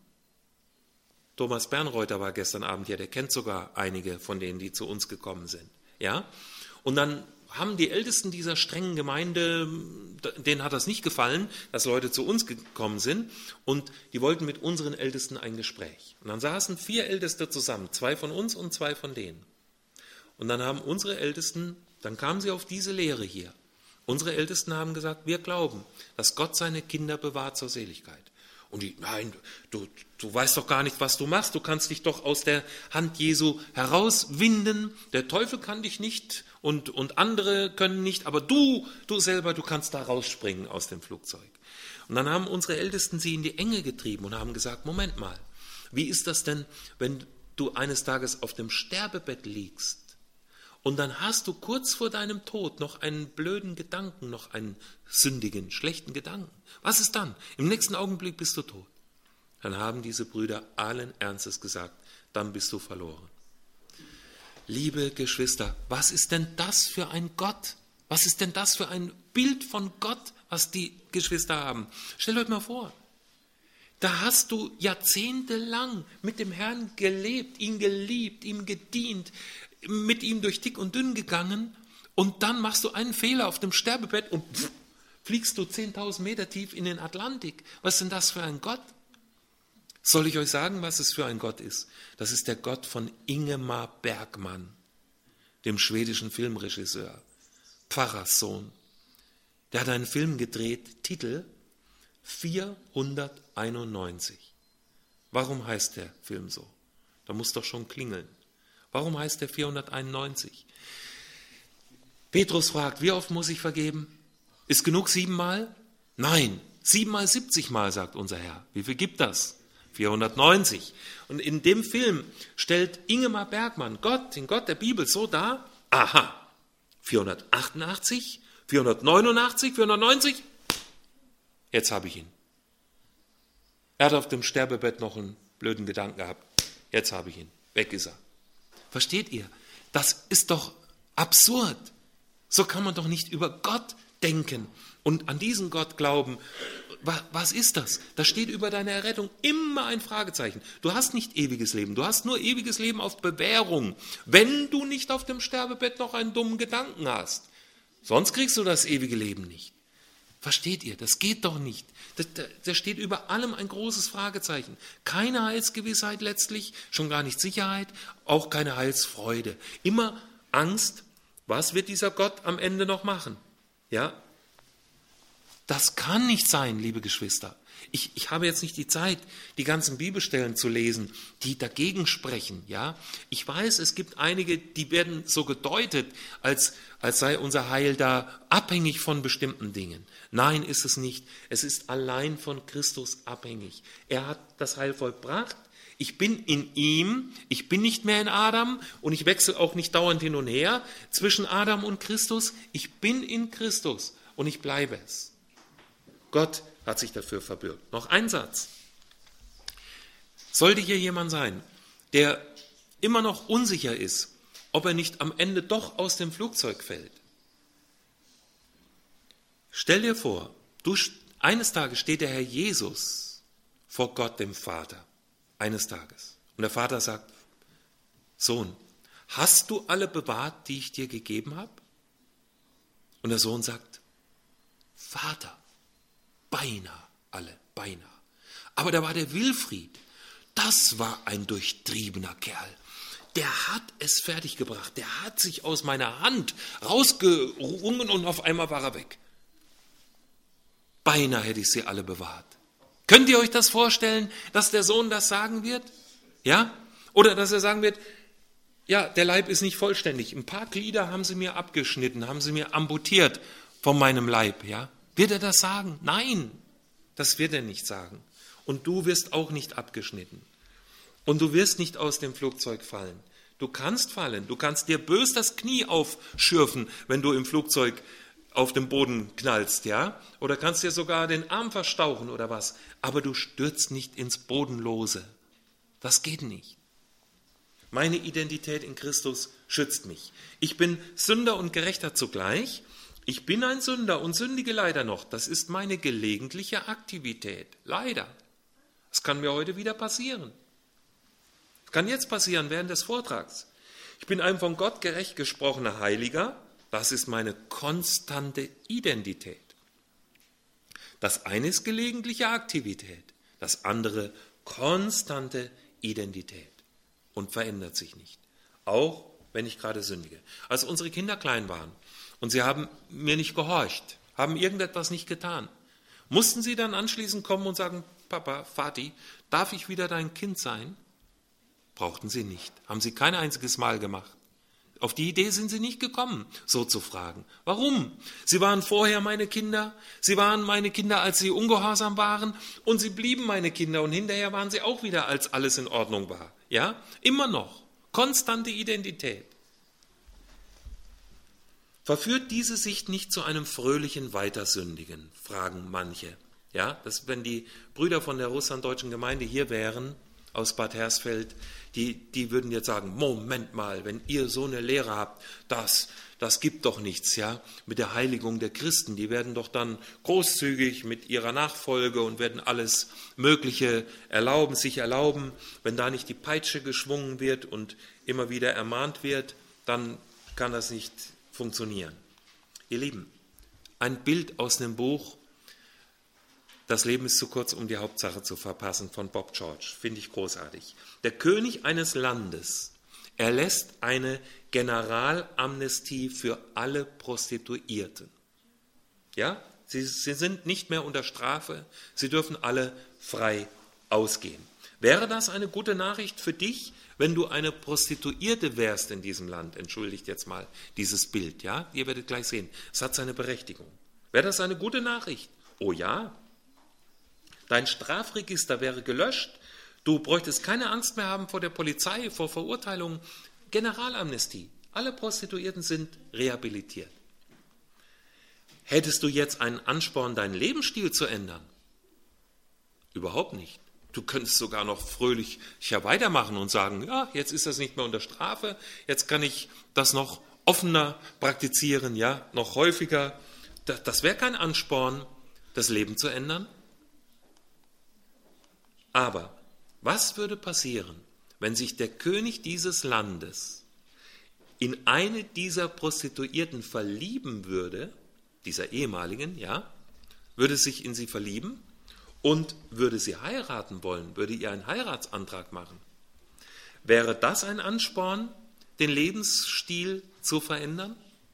Thomas Bernreuther war gestern Abend hier, der kennt sogar einige von denen, die zu uns gekommen sind, ja. Und dann haben die Ältesten dieser strengen Gemeinde, denen hat das nicht gefallen, dass Leute zu uns gekommen sind und die wollten mit unseren Ältesten ein Gespräch. Und dann saßen 4 Älteste zusammen, 2 von uns und 2 von denen. Und dann haben unsere Ältesten, dann kamen sie auf diese Lehre hier. Unsere Ältesten haben gesagt, wir glauben, dass Gott seine Kinder bewahrt zur Seligkeit. Und die, nein, du weißt doch gar nicht, was du machst. Du kannst dich doch aus der Hand Jesu herauswinden. Der Teufel kann dich nicht und andere können nicht. Aber du selber, du kannst da rausspringen aus dem Flugzeug. Und dann haben unsere Ältesten sie in die Enge getrieben und haben gesagt, Moment mal, wie ist das denn, wenn du eines Tages auf dem Sterbebett liegst Und dann hast du kurz vor deinem Tod noch einen blöden Gedanken, noch einen sündigen, schlechten Gedanken. Was ist dann? Im nächsten Augenblick bist du tot. Dann haben diese Brüder allen Ernstes gesagt, dann bist du verloren. Liebe Geschwister, was ist denn das für ein Gott? Was ist denn das für ein Bild von Gott, was die Geschwister haben? Stellt euch mal vor, da hast du jahrzehntelang mit dem Herrn gelebt, ihn geliebt, ihm gedient, mit ihm durch dick und dünn gegangen und dann machst du einen Fehler auf dem Sterbebett und fliegst du 10.000 Meter tief in den Atlantik. Was ist denn das für ein Gott? Soll ich euch sagen, was es für ein Gott ist? Das ist der Gott von Ingemar Bergman, dem schwedischen Filmregisseur, Pfarrerssohn. Der hat einen Film gedreht, Titel 491. Warum heißt der Film so? Da muss doch schon klingeln. Warum heißt der 491? Petrus fragt, wie oft muss ich vergeben? Ist genug 7-mal? Nein, 7-mal 70-mal, sagt unser Herr. Wie viel gibt das? 490. Und in dem Film stellt Ingemar Bergman Gott, den Gott der Bibel, so dar, aha, 488, 489, 490, jetzt habe ich ihn. Er hat auf dem Sterbebett noch einen blöden Gedanken gehabt. Jetzt habe ich ihn. Weg ist er. Versteht ihr? Das ist doch absurd. So kann man doch nicht über Gott denken und an diesen Gott glauben. Was ist das? Da steht über deine Errettung immer ein Fragezeichen. Du hast nicht ewiges Leben. Du hast nur ewiges Leben auf Bewährung, wenn du nicht auf dem Sterbebett noch einen dummen Gedanken hast. Sonst kriegst du das ewige Leben nicht. Versteht ihr? Das geht doch nicht. Da steht über allem ein großes Fragezeichen. Keine Heilsgewissheit letztlich, schon gar nicht Sicherheit, auch keine Heilsfreude. Immer Angst, was wird dieser Gott am Ende noch machen? Ja? Das kann nicht sein, liebe Geschwister. Ich habe jetzt nicht die Zeit, die ganzen Bibelstellen zu lesen, die dagegen sprechen. Ja? Ich weiß, es gibt einige, die werden so gedeutet, als sei unser Heil da abhängig von bestimmten Dingen. Nein, ist es nicht. Es ist allein von Christus abhängig. Er hat das Heil vollbracht. Ich bin in ihm, ich bin nicht mehr in Adam und ich wechsle auch nicht dauernd hin und her zwischen Adam und Christus. Ich bin in Christus und ich bleibe es. Gott hat sich dafür verbürgt. Noch ein Satz. Sollte hier jemand sein, der immer noch unsicher ist, ob er nicht am Ende doch aus dem Flugzeug fällt. Stell dir vor, eines Tages steht der Herr Jesus vor Gott, dem Vater. Eines Tages. Und der Vater sagt, Sohn, hast du alle bewahrt, die ich dir gegeben habe? Und der Sohn sagt, Vater, beinahe alle, beinahe. Aber da war der Wilfried, das war ein durchtriebener Kerl. Der hat es fertiggebracht, der hat sich aus meiner Hand rausgerungen und auf einmal war er weg. Beinahe hätte ich sie alle bewahrt. Könnt ihr euch das vorstellen, dass der Sohn das sagen wird? Ja? Oder dass er sagen wird, ja, der Leib ist nicht vollständig. Ein paar Glieder haben sie mir abgeschnitten, haben sie mir amputiert von meinem Leib, ja? Wird er das sagen? Nein, das wird er nicht sagen. Und du wirst auch nicht abgeschnitten. Und du wirst nicht aus dem Flugzeug fallen. Du kannst fallen, du kannst dir bös das Knie aufschürfen, wenn du im Flugzeug auf dem Boden knallst, ja? Oder kannst dir sogar den Arm verstauchen oder was. Aber du stürzt nicht ins Bodenlose. Das geht nicht. Meine Identität in Christus schützt mich. Ich bin Sünder und Gerechter zugleich. Ich bin ein Sünder und sündige leider noch. Das ist meine gelegentliche Aktivität. Leider. Das kann mir heute wieder passieren. Das kann jetzt passieren während des Vortrags. Ich bin ein von Gott gerecht gesprochener Heiliger. Das ist meine konstante Identität. Das eine ist gelegentliche Aktivität. Das andere konstante Identität. Und verändert sich nicht. Auch wenn ich gerade sündige. Als unsere Kinder klein waren, und sie haben mir nicht gehorcht, haben irgendetwas nicht getan. Mussten sie dann anschließend kommen und sagen, Papa, Vati, darf ich wieder dein Kind sein? Brauchten sie nicht. Haben sie kein einziges Mal gemacht. Auf die Idee sind sie nicht gekommen, so zu fragen. Warum? Sie waren vorher meine Kinder, sie waren meine Kinder, als sie ungehorsam waren und sie blieben meine Kinder und hinterher waren sie auch wieder, als alles in Ordnung war. Ja? Immer noch. Konstante Identität. Verführt diese Sicht nicht zu einem fröhlichen Weitersündigen, fragen manche. Ja, wenn die Brüder von der russlanddeutschen Gemeinde hier wären, aus Bad Hersfeld, die würden jetzt sagen, Moment mal, wenn ihr so eine Lehre habt, das gibt doch nichts, ja, mit der Heiligung der Christen. Die werden doch dann großzügig mit ihrer Nachfolge und werden alles Mögliche sich erlauben. Wenn da nicht die Peitsche geschwungen wird und immer wieder ermahnt wird, dann kann das nicht funktionieren. Ihr Lieben, ein Bild aus dem Buch Das Leben ist zu kurz, um die Hauptsache zu verpassen, von Bob George, finde ich großartig. Der König eines Landes erlässt eine Generalamnestie für alle Prostituierten. Ja, sie sind nicht mehr unter Strafe, sie dürfen alle frei ausgehen. Wäre das eine gute Nachricht für dich, wenn du eine Prostituierte wärst in diesem Land? Entschuldigt jetzt mal dieses Bild, ja? Ihr werdet gleich sehen, es hat seine Berechtigung. Wäre das eine gute Nachricht? Oh ja. Dein Strafregister wäre gelöscht. Du bräuchtest keine Angst mehr haben vor der Polizei, vor Verurteilungen. Generalamnestie. Alle Prostituierten sind rehabilitiert. Hättest du jetzt einen Ansporn, deinen Lebensstil zu ändern? Überhaupt nicht. Du könntest sogar noch fröhlich weitermachen und sagen, ja, jetzt ist das nicht mehr unter Strafe, jetzt kann ich das noch offener praktizieren, ja, noch häufiger. Das wäre kein Ansporn, das Leben zu ändern. Aber was würde passieren, wenn sich der König dieses Landes in eine dieser Prostituierten verlieben würde, dieser ehemaligen, ja, würde sich in sie verlieben und würde sie heiraten wollen, würde ihr einen Heiratsantrag machen? Wäre das ein Ansporn, den Lebensstil zu verändern?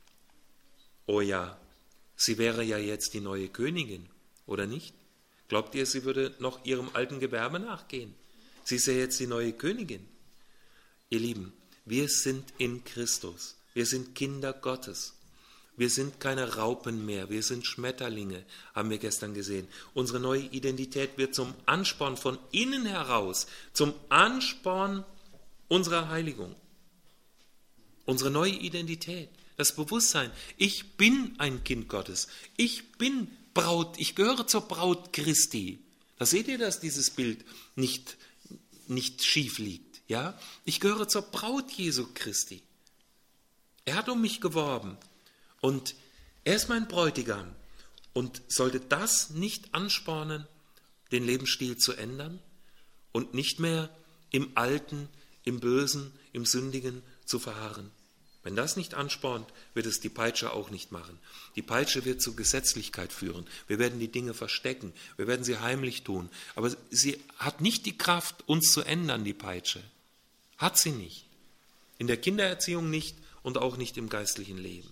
Oh ja, sie wäre ja jetzt die neue Königin, oder nicht? Glaubt ihr, sie würde noch ihrem alten Gewerbe nachgehen? Sie ist ja jetzt die neue Königin. Ihr Lieben, wir sind in Christus. Wir sind Kinder Gottes. Wir sind keine Raupen mehr. Wir sind Schmetterlinge, haben wir gestern gesehen. Unsere neue Identität wird zum Ansporn von innen heraus, zum Ansporn unserer Heiligung. Unsere neue Identität, das Bewusstsein, ich bin ein Kind Gottes. Ich bin Braut, ich gehöre zur Braut Christi. Da seht ihr, dass dieses Bild nicht schief liegt. Ja? Ich gehöre zur Braut Jesu Christi. Er hat um mich geworben und er ist mein Bräutigam. Und sollte das nicht anspornen, den Lebensstil zu ändern und nicht mehr im Alten, im Bösen, im Sündigen zu verharren? Wenn das nicht anspornt, wird es die Peitsche auch nicht machen. Die Peitsche wird zu Gesetzlichkeit führen. Wir werden die Dinge verstecken. Wir werden sie heimlich tun. Aber sie hat nicht die Kraft, uns zu ändern, die Peitsche. Hat sie nicht. In der Kindererziehung nicht und auch nicht im geistlichen Leben.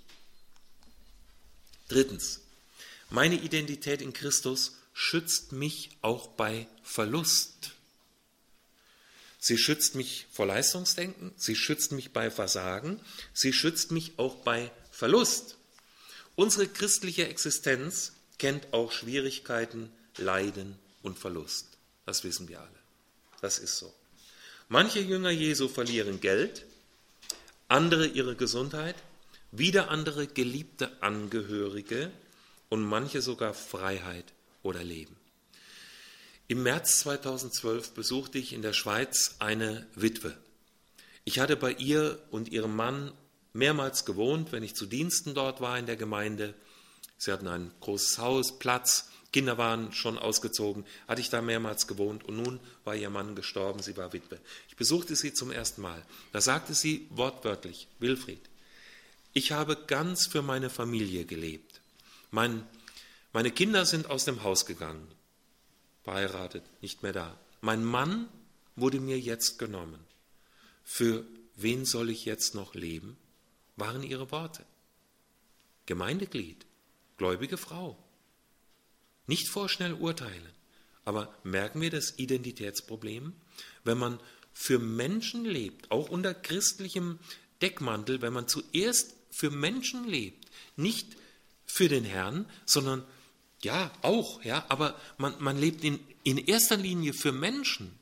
Drittens, meine Identität in Christus schützt mich auch bei Verlust. Sie schützt mich vor Leistungsdenken, sie schützt mich bei Versagen, sie schützt mich auch bei Verlust. Unsere christliche Existenz kennt auch Schwierigkeiten, Leiden und Verlust. Das wissen wir alle. Das ist so. Manche Jünger Jesu verlieren Geld, andere ihre Gesundheit, wieder andere geliebte Angehörige und manche sogar Freiheit oder Leben. Im März 2012 besuchte ich in der Schweiz eine Witwe. Ich hatte bei ihr und ihrem Mann mehrmals gewohnt, wenn ich zu Diensten dort war in der Gemeinde. Sie hatten ein großes Haus, Platz, Kinder waren schon ausgezogen, hatte ich da mehrmals gewohnt und nun war ihr Mann gestorben, sie war Witwe. Ich besuchte sie zum ersten Mal. Da sagte sie wortwörtlich, Wilfried, ich habe ganz für meine Familie gelebt. Meine Kinder sind aus dem Haus gegangen. Verheiratet, nicht mehr da. Mein Mann wurde mir jetzt genommen. Für wen soll ich jetzt noch leben? Waren ihre Worte. Gemeindeglied, gläubige Frau. Nicht vorschnell urteilen. Aber merken wir das Identitätsproblem? Wenn man für Menschen lebt, auch unter christlichem Deckmantel, wenn man zuerst für Menschen lebt, nicht für den Herrn, sondern ja, auch, ja, aber man lebt in erster Linie für Menschen.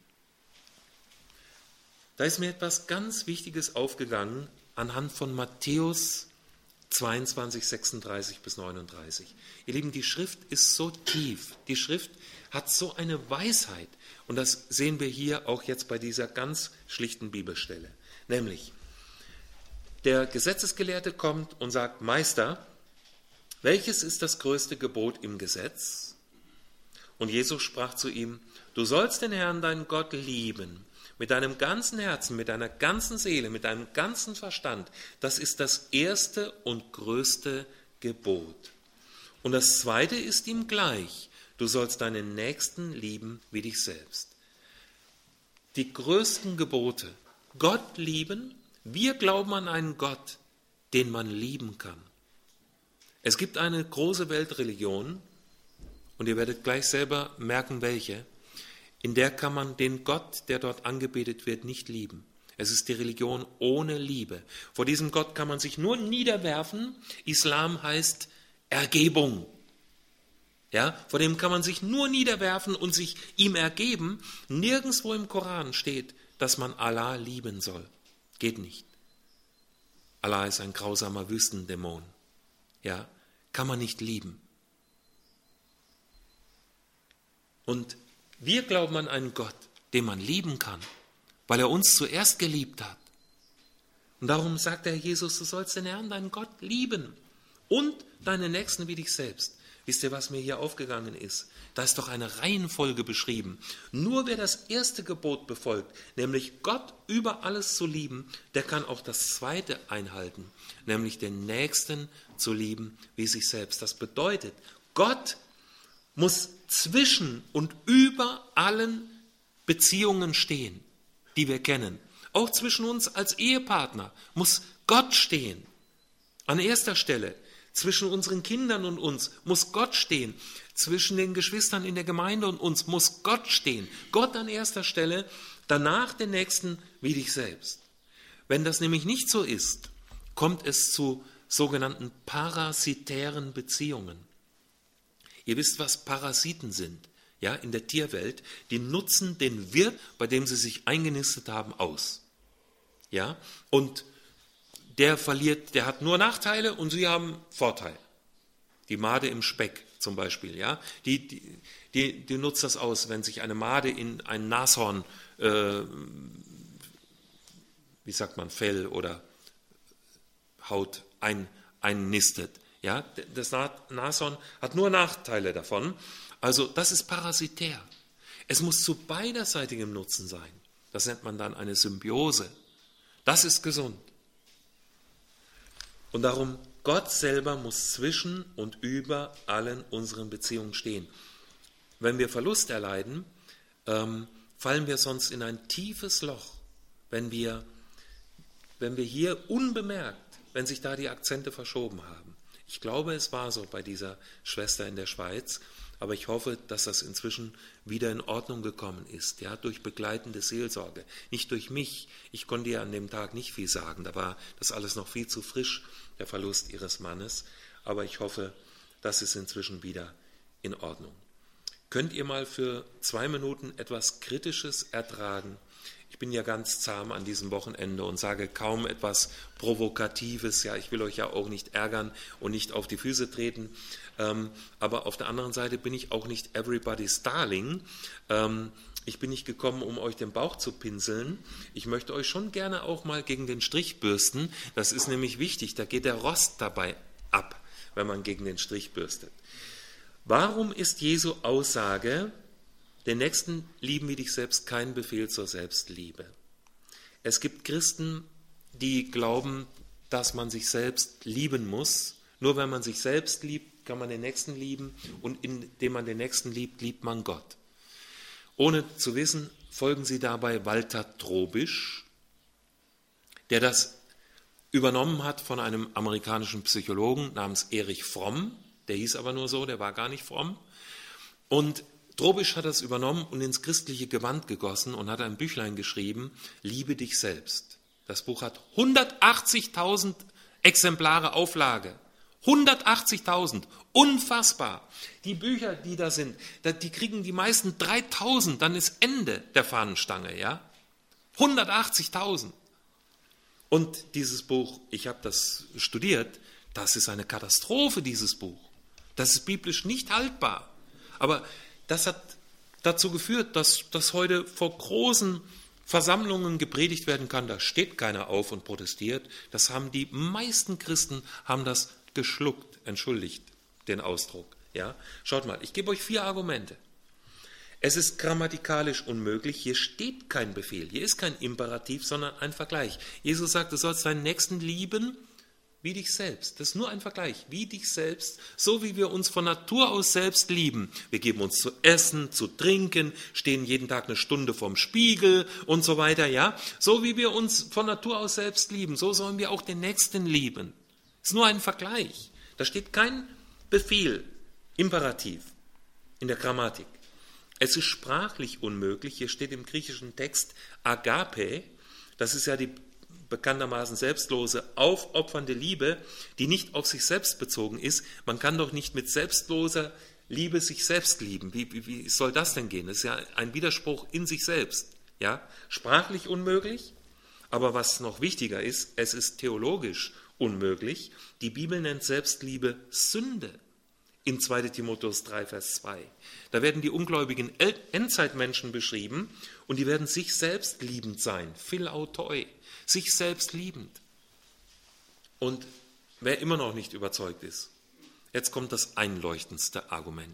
Da ist mir etwas ganz Wichtiges aufgegangen anhand von Matthäus 22, 36 bis 39. Ihr Lieben, die Schrift ist so tief, die Schrift hat so eine Weisheit. Und das sehen wir hier auch jetzt bei dieser ganz schlichten Bibelstelle. Nämlich, der Gesetzesgelehrte kommt und sagt, Meister, welches ist das größte Gebot im Gesetz? Und Jesus sprach zu ihm, du sollst den Herrn, deinen Gott, lieben, mit deinem ganzen Herzen, mit deiner ganzen Seele, mit deinem ganzen Verstand. Das ist das erste und größte Gebot. Und das zweite ist ihm gleich, du sollst deinen Nächsten lieben wie dich selbst. Die größten Gebote, Gott lieben, wir glauben an einen Gott, den man lieben kann. Es gibt eine große Weltreligion, und ihr werdet gleich selber merken, welche, in der kann man den Gott, der dort angebetet wird, nicht lieben. Es ist die Religion ohne Liebe. Vor diesem Gott kann man sich nur niederwerfen. Islam heißt Ergebung. Ja, vor dem kann man sich nur niederwerfen und sich ihm ergeben. Nirgendwo im Koran steht, dass man Allah lieben soll. Geht nicht. Allah ist ein grausamer Wüstendämon. Ja, kann man nicht lieben. Und wir glauben an einen Gott, den man lieben kann, weil er uns zuerst geliebt hat. Und darum sagt der Herr Jesus, du sollst den Herrn, deinen Gott, lieben und deinen Nächsten wie dich selbst. Wisst ihr, was mir hier aufgegangen ist? Da ist doch eine Reihenfolge beschrieben. Nur wer das erste Gebot befolgt, nämlich Gott über alles zu lieben, der kann auch das zweite einhalten, nämlich den Nächsten zu lieben wie sich selbst. Das bedeutet, Gott muss zwischen und über allen Beziehungen stehen, die wir kennen. Auch zwischen uns als Ehepartner muss Gott stehen. An erster Stelle. Zwischen unseren Kindern und uns muss Gott stehen. Zwischen den Geschwistern in der Gemeinde und uns muss Gott stehen. Gott an erster Stelle, danach den Nächsten wie dich selbst. Wenn das nämlich nicht so ist, kommt es zu sogenannten parasitären Beziehungen. Ihr wisst, was Parasiten sind, ja, in der Tierwelt. Die nutzen den Wirt, bei dem sie sich eingenistet haben, aus. Ja, und der hat nur Nachteile und sie haben Vorteile. Die Made im Speck zum Beispiel, ja, die nutzt das aus, wenn sich eine Made in ein Nashorn, Fell oder Haut einnistet. Ja, das Nashorn hat nur Nachteile davon. Also das ist parasitär. Es muss zu beiderseitigem Nutzen sein. Das nennt man dann eine Symbiose. Das ist gesund. Und darum, Gott selber muss zwischen und über allen unseren Beziehungen stehen. Wenn wir Verlust erleiden, fallen wir sonst in ein tiefes Loch, wenn wir hier unbemerkt, wenn sich da die Akzente verschoben haben. Ich glaube, es war so bei dieser Schwester in der Schweiz, aber ich hoffe, dass das inzwischen wieder in Ordnung gekommen ist, ja, durch begleitende Seelsorge, nicht durch mich. Ich konnte ihr an dem Tag nicht viel sagen, da war das alles noch viel zu frisch, der Verlust ihres Mannes, aber ich hoffe, das ist inzwischen wieder in Ordnung. Könnt ihr mal für 2 Minuten etwas Kritisches ertragen? Ich bin ja ganz zahm an diesem Wochenende und sage kaum etwas Provokatives. Ja, ich will euch ja auch nicht ärgern und nicht auf die Füße treten. Aber auf der anderen Seite bin ich auch nicht everybody's darling. Ich bin nicht gekommen, um euch den Bauch zu pinseln. Ich möchte euch schon gerne auch mal gegen den Strich bürsten. Das ist nämlich wichtig. Da geht der Rost dabei ab, wenn man gegen den Strich bürstet. Warum ist Jesu Aussage, den Nächsten lieben wie dich selbst, kein Befehl zur Selbstliebe? Es gibt Christen, die glauben, dass man sich selbst lieben muss. Nur wenn man sich selbst liebt, kann man den Nächsten lieben und indem man den Nächsten liebt, liebt man Gott. Ohne zu wissen, folgen sie dabei Walter Trobisch, der das übernommen hat von einem amerikanischen Psychologen namens Erich Fromm. Der hieß aber nur so, der war gar nicht fromm. Und Trobisch hat das übernommen und ins christliche Gewand gegossen und hat ein Büchlein geschrieben, Liebe dich selbst. Das Buch hat 180.000 Exemplare Auflage. 180.000, unfassbar. Die Bücher, die da sind, die kriegen die meisten 3.000, dann ist Ende der Fahnenstange, ja? 180.000. Und dieses Buch, ich habe das studiert, Das ist eine Katastrophe, dieses Buch. Das ist biblisch nicht haltbar. Aber das hat dazu geführt, dass heute vor großen Versammlungen gepredigt werden kann. Da steht keiner auf und protestiert. Das haben die meisten Christen haben das geschluckt. Entschuldigt den Ausdruck. Ja? Schaut mal, ich gebe euch 4 Argumente. Es ist grammatikalisch unmöglich. Hier steht kein Befehl. Hier ist kein Imperativ, sondern ein Vergleich. Jesus sagt, du sollst deinen Nächsten lieben wie dich selbst. Das ist nur ein Vergleich. Wie dich selbst, so wie wir uns von Natur aus selbst lieben. Wir geben uns zu essen, zu trinken, stehen jeden Tag eine Stunde vorm Spiegel und so weiter. Ja, so wie wir uns von Natur aus selbst lieben, so sollen wir auch den Nächsten lieben. Das ist nur ein Vergleich. Da steht kein Befehl, Imperativ in der Grammatik. Es ist sprachlich unmöglich. Hier steht im griechischen Text Agape. Das ist ja die bekanntermaßen selbstlose, aufopfernde Liebe, die nicht auf sich selbst bezogen ist. Man kann doch nicht mit selbstloser Liebe sich selbst lieben. Wie soll das denn gehen? Das ist ja ein Widerspruch in sich selbst. Ja? Sprachlich unmöglich, aber was noch wichtiger ist, es ist theologisch unmöglich. Die Bibel nennt Selbstliebe Sünde. In 2. Timotheus 3, Vers 2. Da werden die ungläubigen Endzeitmenschen beschrieben und die werden sich selbst liebend sein. Philautoi, sich selbst liebend. Und wer immer noch nicht überzeugt ist, jetzt kommt das einleuchtendste Argument.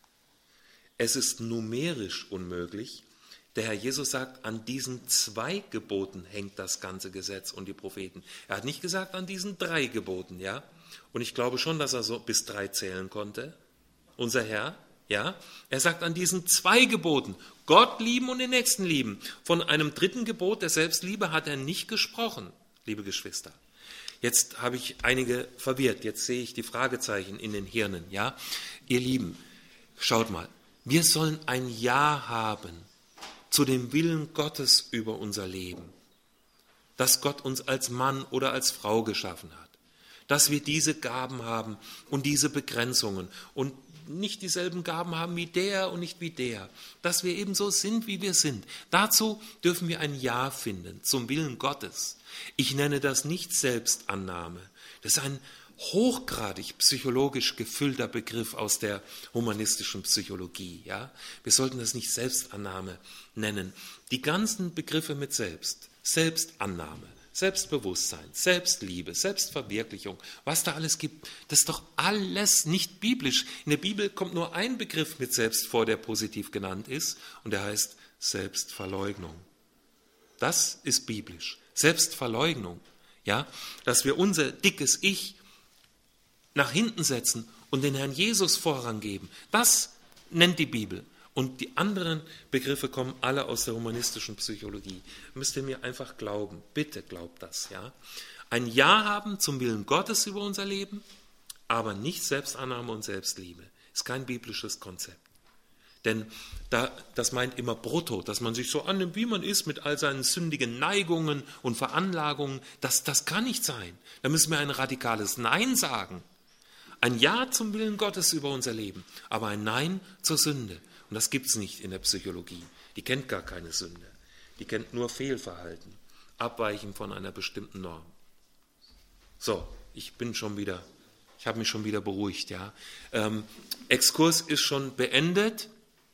Es ist numerisch unmöglich. Der Herr Jesus sagt, an diesen 2 Geboten hängt das ganze Gesetz und die Propheten. Er hat nicht gesagt, an diesen 3 Geboten, ja. Und ich glaube schon, dass er so bis 3 zählen konnte. Unser Herr, ja. Er sagt, an diesen 2 Geboten, Gott lieben und den Nächsten lieben. Von einem 3. Gebot der Selbstliebe hat er nicht gesprochen, liebe Geschwister. Jetzt habe ich einige verwirrt. Jetzt sehe ich die Fragezeichen in den Hirnen, ja. Ihr Lieben, schaut mal. Wir sollen ein Ja haben zu dem Willen Gottes über unser Leben, dass Gott uns als Mann oder als Frau geschaffen hat, dass wir diese Gaben haben und diese Begrenzungen und nicht dieselben Gaben haben wie der und nicht wie der, dass wir eben so sind, wie wir sind. Dazu dürfen wir ein Ja finden zum Willen Gottes. Ich nenne das nicht Selbstannahme. Das ist ein hochgradig psychologisch gefüllter Begriff aus der humanistischen Psychologie. Ja? Wir sollten das nicht Selbstannahme nennen. Die ganzen Begriffe mit Selbst, Selbstannahme, Selbstbewusstsein, Selbstliebe, Selbstverwirklichung, was da alles gibt, das ist doch alles nicht biblisch. In der Bibel kommt nur ein Begriff mit Selbst vor, der positiv genannt ist, und der heißt Selbstverleugnung. Das ist biblisch. Selbstverleugnung, ja, dass wir unser dickes Ich nach hinten setzen und den Herrn Jesus Vorrang geben. Das nennt die Bibel. Und die anderen Begriffe kommen alle aus der humanistischen Psychologie. Müsst ihr mir einfach glauben. Bitte glaubt das. Ja? Ein Ja haben zum Willen Gottes über unser Leben, aber nicht Selbstannahme und Selbstliebe. Ist kein biblisches Konzept. Denn das meint immer brutto, dass man sich so annimmt, wie man ist, mit all seinen sündigen Neigungen und Veranlagungen. Das kann nicht sein. Da müssen wir ein radikales Nein sagen. Ein Ja zum Willen Gottes über unser Leben, aber ein Nein zur Sünde. Und das gibt es nicht in der Psychologie. Die kennt gar keine Sünde. Die kennt nur Fehlverhalten, Abweichen von einer bestimmten Norm. So, ich habe mich schon wieder beruhigt. Ja. Exkurs ist schon beendet.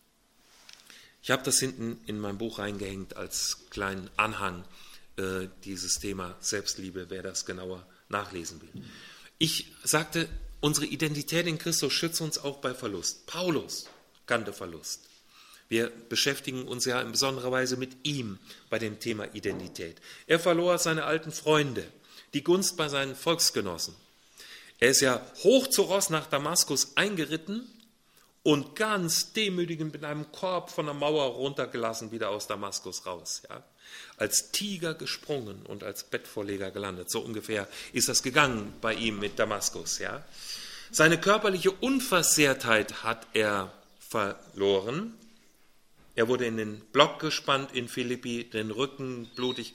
Ich habe das hinten in mein Buch reingehängt als kleinen Anhang, dieses Thema Selbstliebe, wer das genauer nachlesen will. Ich sagte, unsere Identität in Christus schützt uns auch bei Verlust. Paulus kannte Verlust. Wir beschäftigen uns ja in besonderer Weise mit ihm bei dem Thema Identität. Er verlor seine alten Freunde, die Gunst bei seinen Volksgenossen. Er ist ja hoch zu Ross nach Damaskus eingeritten und ganz demütigend mit einem Korb von der Mauer runtergelassen, wieder aus Damaskus raus. Ja? Als Tiger gesprungen und als Bettvorleger gelandet. So ungefähr ist das gegangen bei ihm mit Damaskus. Ja? Seine körperliche Unversehrtheit hat er verloren. Er wurde in den Block gespannt in Philippi, den Rücken blutig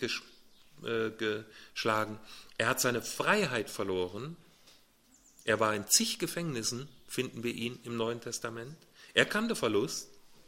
geschlagen. Er hat seine Freiheit verloren. Er war in zig Gefängnissen, finden wir ihn im Neuen Testament. Er kannte Verlust.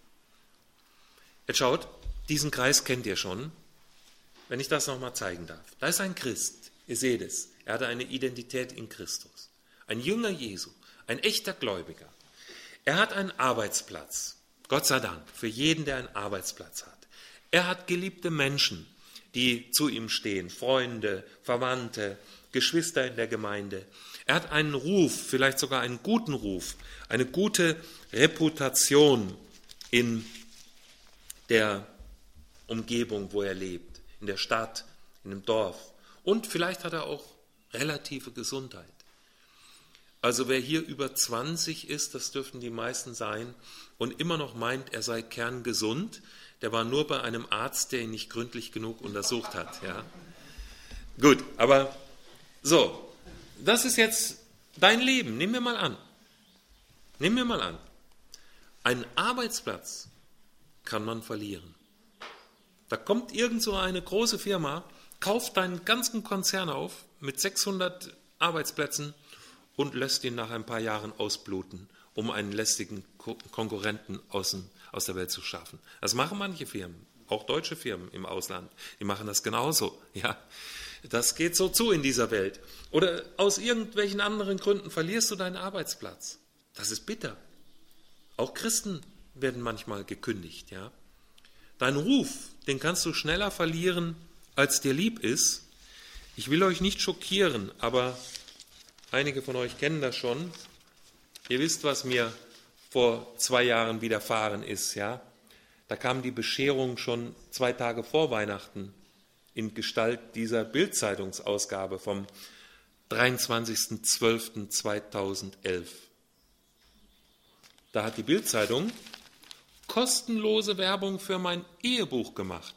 Jetzt schaut, diesen Kreis kennt ihr schon, wenn ich das nochmal zeigen darf. Da ist ein Christ, ihr seht es. Er Er hatte eine Identität in Christus. Ein Jünger Jesu, ein echter Gläubiger. Er hat einen Arbeitsplatz. Gott sei Dank, für jeden, der einen Arbeitsplatz hat. Er hat geliebte Menschen, die zu ihm stehen, Freunde, Verwandte, Geschwister in der Gemeinde. Er hat einen Ruf, vielleicht sogar einen guten Ruf, eine gute Reputation in der Umgebung, wo er lebt, in der Stadt, in dem Dorf. Und vielleicht hat er auch relative Gesundheit. Also wer hier über 20 ist, das dürften die meisten sein, und immer noch meint, er sei kerngesund, der war nur bei einem Arzt, der ihn nicht gründlich genug untersucht hat. Ja? Gut, aber so, das ist jetzt dein Leben. Nimm mir mal an. Einen Arbeitsplatz kann man verlieren. Da kommt irgend so eine große Firma, kauft deinen ganzen Konzern auf mit 600 Arbeitsplätzen und lässt ihn nach ein paar Jahren ausbluten, um einen lästigen Konkurrenten aus der Welt zu schaffen. Das machen manche Firmen, auch deutsche Firmen im Ausland. Die machen das genauso. Ja, das geht so zu in dieser Welt. Oder aus irgendwelchen anderen Gründen verlierst du deinen Arbeitsplatz. Das ist bitter. Auch Christen werden manchmal gekündigt. Ja? Dein Ruf, den kannst du schneller verlieren, als dir lieb ist. Ich will euch nicht schockieren, aber einige von euch kennen das schon. Ihr wisst, was mir vor 2 Jahren widerfahren ist. Ja? Da kam die Bescherung schon 2 Tage vor Weihnachten in Gestalt dieser Bild-Zeitungsausgabe vom 23.12.2011. Da hat die Bild-Zeitung kostenlose Werbung für mein Ehebuch gemacht.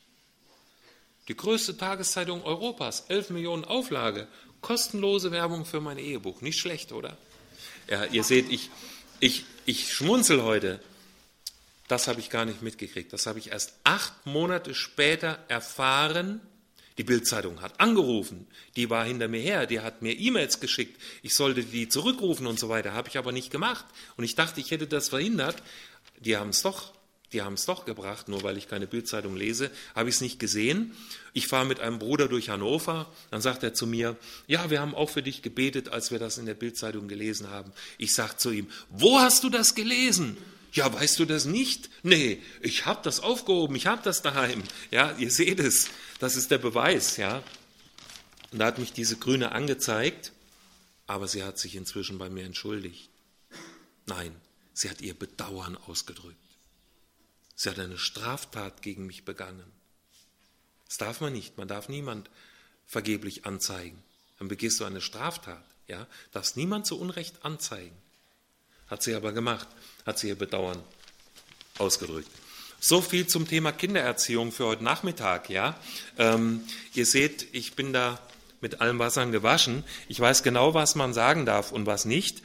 Die größte Tageszeitung Europas, 11 Millionen Auflage, kostenlose Werbung für mein Ehebuch. Nicht schlecht, oder? Ja, ihr seht, ich schmunzel heute. Das habe ich gar nicht mitgekriegt. Das habe ich erst 8 Monate später erfahren. Die Bild-Zeitung hat angerufen, die war hinter mir her, die hat mir E-Mails geschickt, ich sollte die zurückrufen und so weiter, habe ich aber nicht gemacht. Und ich dachte, ich hätte das verhindert. Die haben es doch gebracht, nur weil ich keine Bild-Zeitung lese, habe ich es nicht gesehen. Ich fahre mit einem Bruder durch Hannover, dann sagt er zu mir, ja, wir haben auch für dich gebetet, als wir das in der Bild-Zeitung gelesen haben. Ich sage zu ihm, wo hast du das gelesen? Ja, weißt du das nicht? Nee, ich habe das aufgehoben, ich habe das daheim. Ja, ihr seht es, das ist der Beweis. Ja. Und da hat mich diese Grüne angezeigt, aber sie hat sich inzwischen bei mir entschuldigt. Nein, sie hat ihr Bedauern ausgedrückt. Sie hat eine Straftat gegen mich begangen. Das darf man nicht, man darf niemand vergeblich anzeigen. Dann begehst du eine Straftat, ja, darfst niemand zu Unrecht anzeigen. Hat sie aber gemacht, hat sie ihr Bedauern ausgedrückt. So viel zum Thema Kindererziehung für heute Nachmittag. Ja? Ihr seht, ich bin da mit allen Wassern gewaschen. Ich weiß genau, was man sagen darf und was nicht.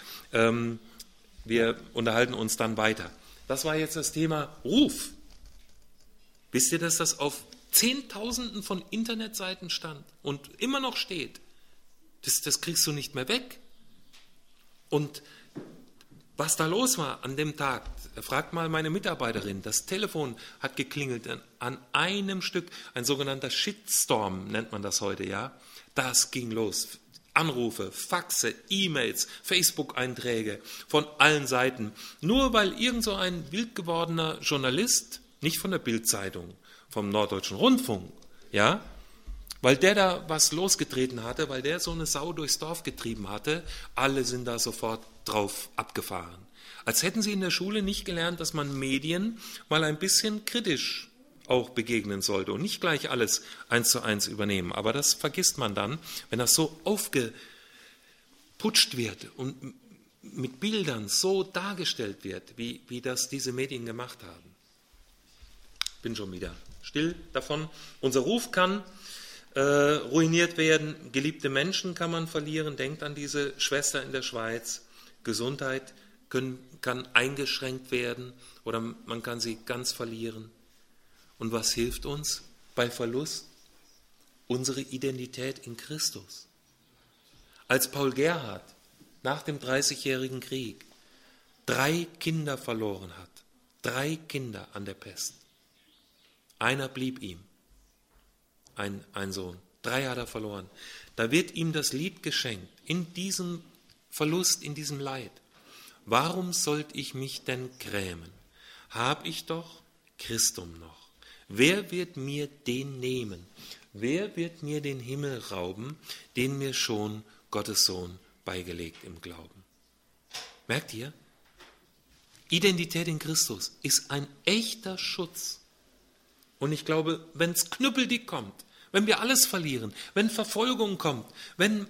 Wir unterhalten uns dann weiter. Das war jetzt das Thema Ruf. Wisst ihr, dass das auf Zehntausenden von Internetseiten stand und immer noch steht? Das kriegst du nicht mehr weg. Und was da los war an dem Tag, fragt mal meine Mitarbeiterin, das Telefon hat geklingelt an einem Stück, ein sogenannter Shitstorm nennt man das heute, ja. Das ging los. Anrufe, Faxe, E-Mails, Facebook-Einträge von allen Seiten. Nur weil irgend so ein wild gewordener Journalist, nicht von der Bild-Zeitung, vom Norddeutschen Rundfunk, ja, weil der da was losgetreten hatte, weil der so eine Sau durchs Dorf getrieben hatte, alle sind da sofort drauf abgefahren. Als hätten sie in der Schule nicht gelernt, dass man Medien mal ein bisschen kritisch auch begegnen sollte und nicht gleich alles 1:1 übernehmen. Aber das vergisst man dann, wenn das so aufgeputscht wird und mit Bildern so dargestellt wird, wie das diese Medien gemacht haben. Bin schon wieder still davon. Unser Ruf kann ruiniert werden, geliebte Menschen kann man verlieren. Denkt an diese Schwester in der Schweiz. Gesundheit kann eingeschränkt werden oder man kann sie ganz verlieren. Und was hilft uns bei Verlust? Unsere Identität in Christus. Als Paul Gerhard nach dem 30-jährigen Krieg 3 Kinder verloren hat, 3 Kinder an der Pest. Einer blieb ihm, ein Sohn, 3 hat er verloren. Da wird ihm das Lied geschenkt, in diesem Verlust, in diesem Leid. Warum sollte ich mich denn grämen? Hab ich doch Christum noch. Wer wird mir den nehmen? Wer wird mir den Himmel rauben, den mir schon Gottes Sohn beigelegt im Glauben? Merkt ihr? Identität in Christus ist ein echter Schutz. Und ich glaube, wenn es knüppeldick kommt, wenn wir alles verlieren, wenn Verfolgung kommt, wenn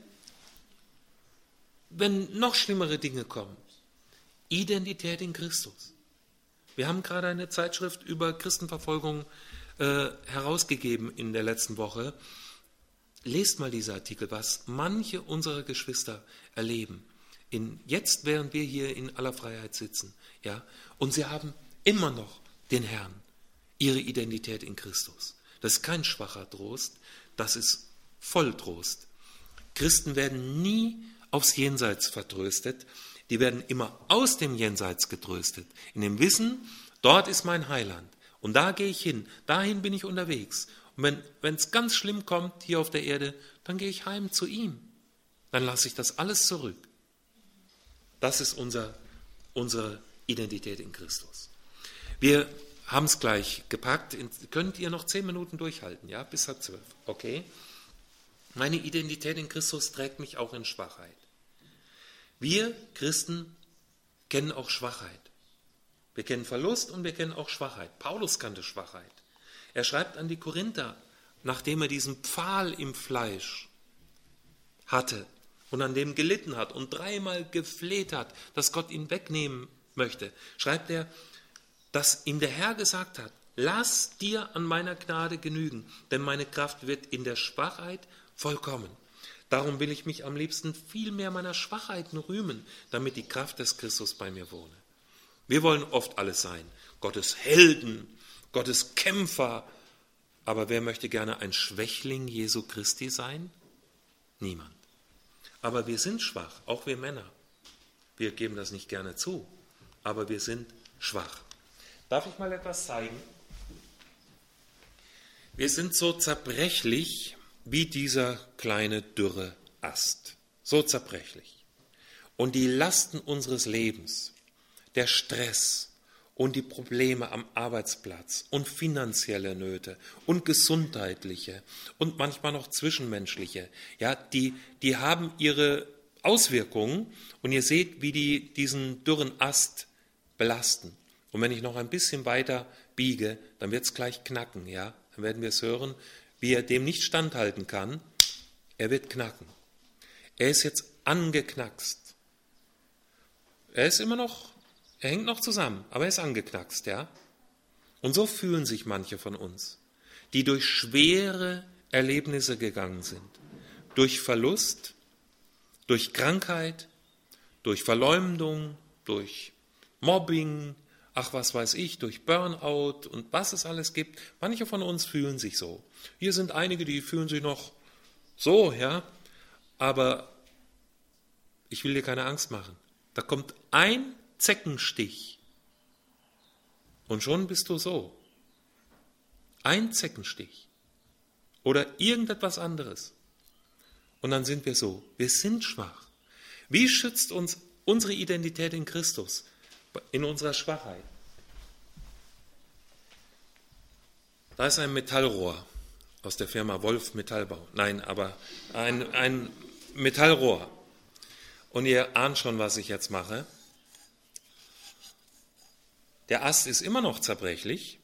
noch schlimmere Dinge kommen, Identität in Christus. Wir haben gerade eine Zeitschrift über Christenverfolgung herausgegeben in der letzten Woche. Lest mal diese Artikel, was manche unserer Geschwister erleben. Jetzt, während wir hier in aller Freiheit sitzen, ja, und sie haben immer noch den Herrn, ihre Identität in Christus. Das ist kein schwacher Trost, das ist Volltrost. Christen werden nie aufs Jenseits vertröstet, die werden immer aus dem Jenseits getröstet, in dem Wissen, dort ist mein Heiland und da gehe ich hin, dahin bin ich unterwegs. Und wenn es ganz schlimm kommt hier auf der Erde, dann gehe ich heim zu ihm. Dann lasse ich das alles zurück. Das ist unsere Identität in Christus. Wir haben es gleich gepackt. Könnt ihr noch 10 Minuten durchhalten? Ja, bis 11:30. Okay. Meine Identität in Christus trägt mich auch in Schwachheit. Wir Christen kennen auch Schwachheit. Wir kennen Verlust und wir kennen auch Schwachheit. Paulus kannte Schwachheit. Er schreibt an die Korinther, nachdem er diesen Pfahl im Fleisch hatte und an dem gelitten hat und 3-mal gefleht hat, dass Gott ihn wegnehmen möchte, schreibt er, dass ihm der Herr gesagt hat, lass dir an meiner Gnade genügen, denn meine Kraft wird in der Schwachheit vollkommen. Darum will ich mich am liebsten viel mehr meiner Schwachheiten rühmen, damit die Kraft des Christus bei mir wohne. Wir wollen oft alles sein, Gottes Helden, Gottes Kämpfer, aber wer möchte gerne ein Schwächling Jesu Christi sein? Niemand. Aber wir sind schwach, auch wir Männer. Wir geben das nicht gerne zu, aber wir sind schwach. Darf ich mal etwas zeigen? Wir sind so zerbrechlich wie dieser kleine dürre Ast. So zerbrechlich. Und die Lasten unseres Lebens, der Stress und die Probleme am Arbeitsplatz und finanzielle Nöte und gesundheitliche und manchmal noch zwischenmenschliche, ja, die haben ihre Auswirkungen und ihr seht, wie die diesen dürren Ast belasten. Und wenn ich noch ein bisschen weiter biege, dann wird es gleich knacken, ja, dann werden wir es hören, wie er dem nicht standhalten kann. Er wird knacken. Er ist jetzt angeknackst. Er hängt noch zusammen, aber er ist angeknackst, ja. Und so fühlen sich manche von uns, die durch schwere Erlebnisse gegangen sind. Durch Verlust, durch Krankheit, durch Verleumdung, durch Mobbing, ach was weiß ich, durch Burnout und was es alles gibt. Manche von uns fühlen sich so. Hier sind einige, die fühlen sich noch so, ja. Aber ich will dir keine Angst machen. Da kommt ein Zeckenstich und schon bist du so. Ein Zeckenstich oder irgendetwas anderes. Und dann sind wir so. Wir sind schwach. Wie schützt uns unsere Identität in Christus in unserer Schwachheit? Da ist ein Metallrohr aus der Firma Wolf Metallbau. Nein, aber ein Metallrohr. Und ihr ahnt schon, was ich jetzt mache. Der Ast ist immer noch zerbrechlich,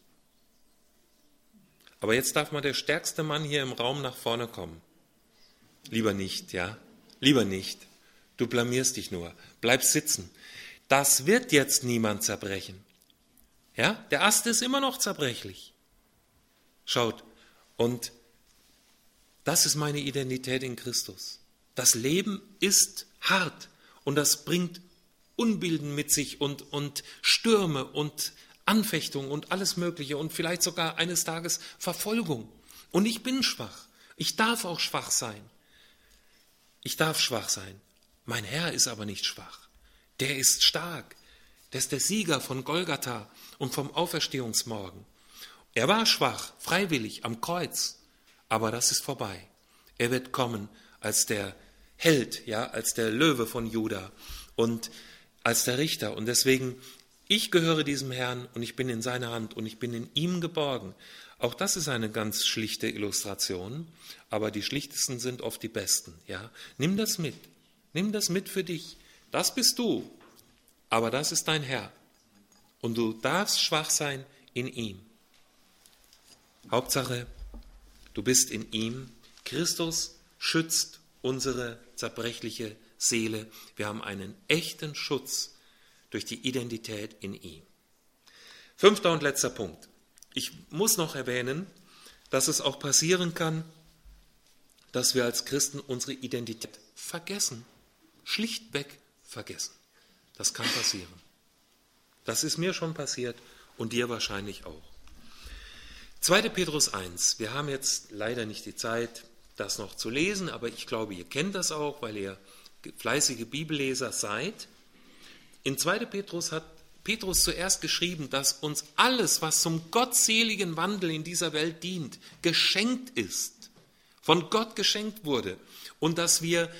aber jetzt darf mal der stärkste Mann hier im Raum nach vorne kommen. Lieber nicht, ja? Lieber nicht. Du blamierst dich nur. Bleib sitzen. Das wird jetzt niemand zerbrechen. Ja? Der Ast ist immer noch zerbrechlich. Schaut, und das ist meine Identität in Christus. Das Leben ist hart und das bringt Unbilden mit sich und Stürme und Anfechtungen und alles Mögliche und vielleicht sogar eines Tages Verfolgung. Und ich bin schwach. Ich darf auch schwach sein. Ich darf schwach sein. Mein Herr ist aber nicht schwach. Der ist stark. Der ist der Sieger von Golgatha und vom Auferstehungsmorgen. Er war schwach, freiwillig, am Kreuz. Aber das ist vorbei. Er wird kommen als der Held, ja, als der Löwe von Juda und als der Richter. Und deswegen, ich gehöre diesem Herrn und ich bin in seiner Hand und ich bin in ihm geborgen. Auch das ist eine ganz schlichte Illustration, aber die schlichtesten sind oft die besten. Ja? Nimm das mit für dich. Das bist du, aber das ist dein Herr. Und du darfst schwach sein in ihm. Hauptsache, du bist in ihm. Christus schützt unsere zerbrechliche Seele. Wir haben einen echten Schutz durch die Identität in ihm. 5. und letzter Punkt. Ich muss noch erwähnen, dass es auch passieren kann, dass wir als Christen unsere Identität vergessen. Schlichtweg vergessen. Das kann passieren. Das ist mir schon passiert und dir wahrscheinlich auch. 2. Petrus 1. Wir haben jetzt leider nicht die Zeit, das noch zu lesen, aber ich glaube, ihr kennt das auch, weil ihr fleißige Bibelleser seid. In 2. Petrus hat Petrus zuerst geschrieben, dass uns alles, was zum gottseligen Wandel in dieser Welt dient, geschenkt ist, von Gott geschenkt wurde und dass wir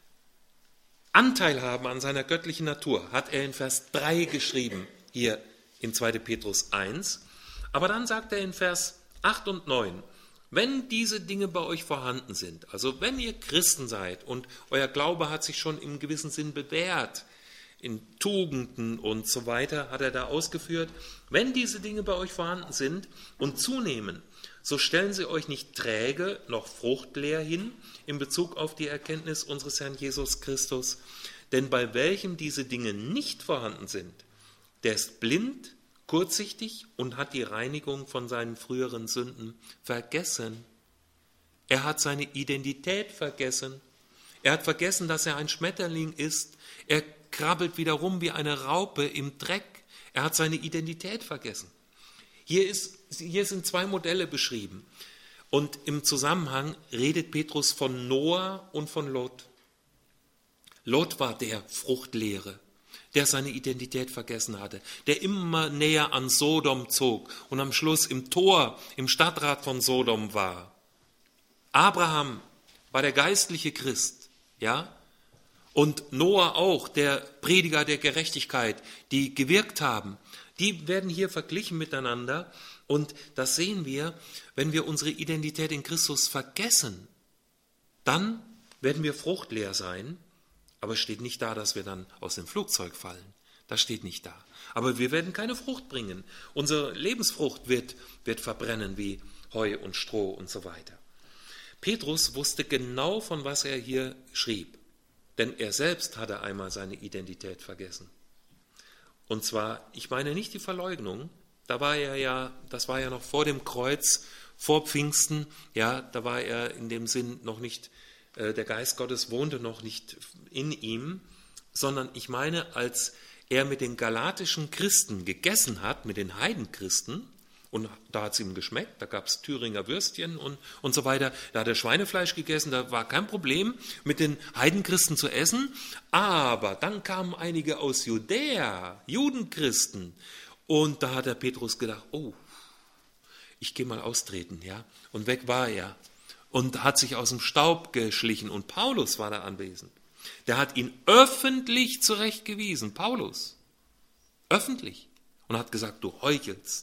Anteil haben an seiner göttlichen Natur, hat er in Vers 3 geschrieben, hier in 2. Petrus 1. Aber dann sagt er in Vers 8 und 9, wenn diese Dinge bei euch vorhanden sind, also wenn ihr Christen seid und euer Glaube hat sich schon im gewissen Sinn bewährt, in Tugenden und so weiter hat er da ausgeführt, wenn diese Dinge bei euch vorhanden sind und zunehmen, so stellen sie euch nicht träge noch fruchtleer hin in Bezug auf die Erkenntnis unseres Herrn Jesus Christus, denn bei welchem diese Dinge nicht vorhanden sind, der ist blind, kurzsichtig und hat die Reinigung von seinen früheren Sünden vergessen. Er hat seine Identität vergessen. Er hat vergessen, dass er ein Schmetterling ist. Er krabbelt wieder rum wie eine Raupe im Dreck. Er hat seine Identität vergessen. Hier sind 2 Modelle beschrieben. Und im Zusammenhang redet Petrus von Noah und von Lot. Lot war der Fruchtleere, der seine Identität vergessen hatte, der immer näher an Sodom zog und am Schluss im Tor, im Stadtrat von Sodom war. Abraham war der geistliche Christ, ja, und Noah auch, der Prediger der Gerechtigkeit, die gewirkt haben, die werden hier verglichen miteinander. Und das sehen wir, wenn wir unsere Identität in Christus vergessen, dann werden wir fruchtleer sein. Aber es steht nicht da, dass wir dann aus dem Flugzeug fallen. Das steht nicht da. Aber wir werden keine Frucht bringen. Unsere Lebensfrucht wird verbrennen wie Heu und Stroh und so weiter. Petrus wusste genau, von was er hier schrieb. Denn er selbst hatte einmal seine Identität vergessen. Und zwar, ich meine nicht die Verleugnung, das war ja noch vor dem Kreuz, vor Pfingsten, ja, da war er in dem Sinn noch nicht, der Geist Gottes wohnte noch nicht in ihm, sondern ich meine, als er mit den galatischen Christen gegessen hat, mit den Heidenchristen, und da hat es ihm geschmeckt, da gab es Thüringer Würstchen und so weiter, da hat er Schweinefleisch gegessen, da war kein Problem, mit den Heidenchristen zu essen, aber dann kamen einige aus Judäa, Judenchristen, und da hat der Petrus gedacht, oh, ich gehe mal austreten, ja, und weg war er und hat sich aus dem Staub geschlichen und Paulus war da anwesend. Der hat ihn öffentlich zurechtgewiesen, Paulus, öffentlich, und hat gesagt, du heuchelst.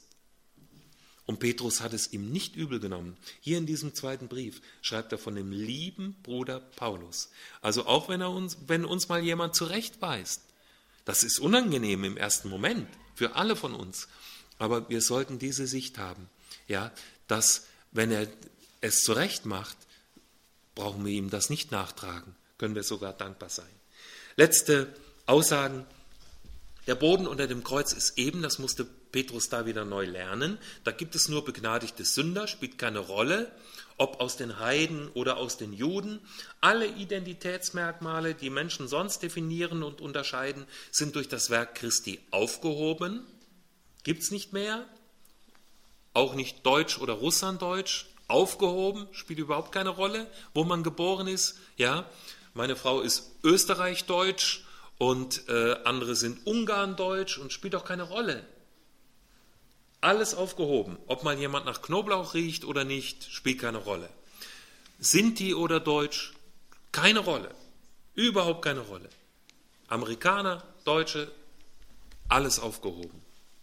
Und Petrus hat es ihm nicht übel genommen. Hier in diesem 2. Brief schreibt er von dem lieben Bruder Paulus. Also auch wenn uns mal jemand zurechtweist, das ist unangenehm im ersten Moment für alle von uns. Aber wir sollten diese Sicht haben, ja, dass wenn er es zurecht macht, brauchen wir ihm das nicht nachtragen, können wir sogar dankbar sein. Letzte Aussagen. Der Boden unter dem Kreuz ist eben, das musste Petrus da wieder neu lernen. Da gibt es nur begnadigte Sünder, spielt keine Rolle, ob aus den Heiden oder aus den Juden. Alle Identitätsmerkmale, die Menschen sonst definieren und unterscheiden, sind durch das Werk Christi aufgehoben. Gibt es nicht mehr. Auch nicht Deutsch oder Russlanddeutsch. Aufgehoben, spielt überhaupt keine Rolle, wo man geboren ist. Ja, meine Frau ist Österreich-Deutsch. Und andere sind Ungarn-Deutsch und spielt auch keine Rolle. Alles aufgehoben. Ob mal jemand nach Knoblauch riecht oder nicht, spielt keine Rolle. Sinti oder Deutsch, keine Rolle, überhaupt keine Rolle. Amerikaner, Deutsche, alles aufgehoben.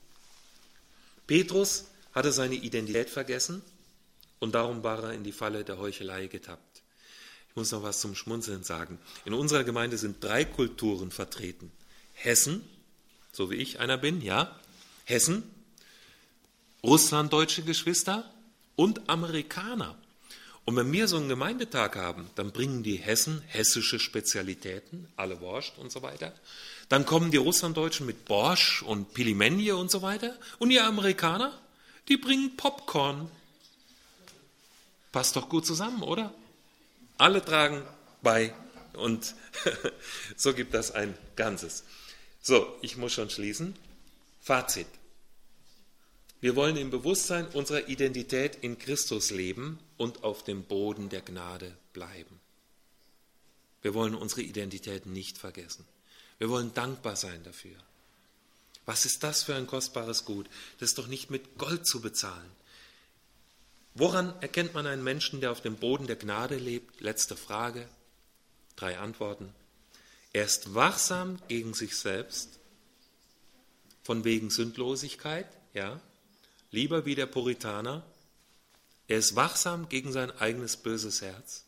Petrus hatte seine Identität vergessen und darum war er in die Falle der Heuchelei getappt. Ich muss noch was zum Schmunzeln sagen. In unserer Gemeinde sind 3 Kulturen vertreten. Hessen, so wie ich einer bin, ja, Hessen, russlanddeutsche Geschwister und Amerikaner. Und wenn wir so einen Gemeindetag haben, dann bringen die Hessen hessische Spezialitäten, alle Borscht und so weiter. Dann kommen die Russlanddeutschen mit Borsch und Pilimenje und so weiter. Und die Amerikaner, die bringen Popcorn. Passt doch gut zusammen, oder? Alle tragen bei und so gibt das ein Ganzes. So, ich muss schon schließen. Fazit. Wir wollen im Bewusstsein unserer Identität in Christus leben und auf dem Boden der Gnade bleiben. Wir wollen unsere Identität nicht vergessen. Wir wollen dankbar sein dafür. Was ist das für ein kostbares Gut? Das ist doch nicht mit Gold zu bezahlen. Woran erkennt man einen Menschen, der auf dem Boden der Gnade lebt? Letzte Frage. 3 Antworten. Er ist wachsam gegen sich selbst, von wegen Sündlosigkeit, ja, lieber wie der Puritaner. Er ist wachsam gegen sein eigenes böses Herz.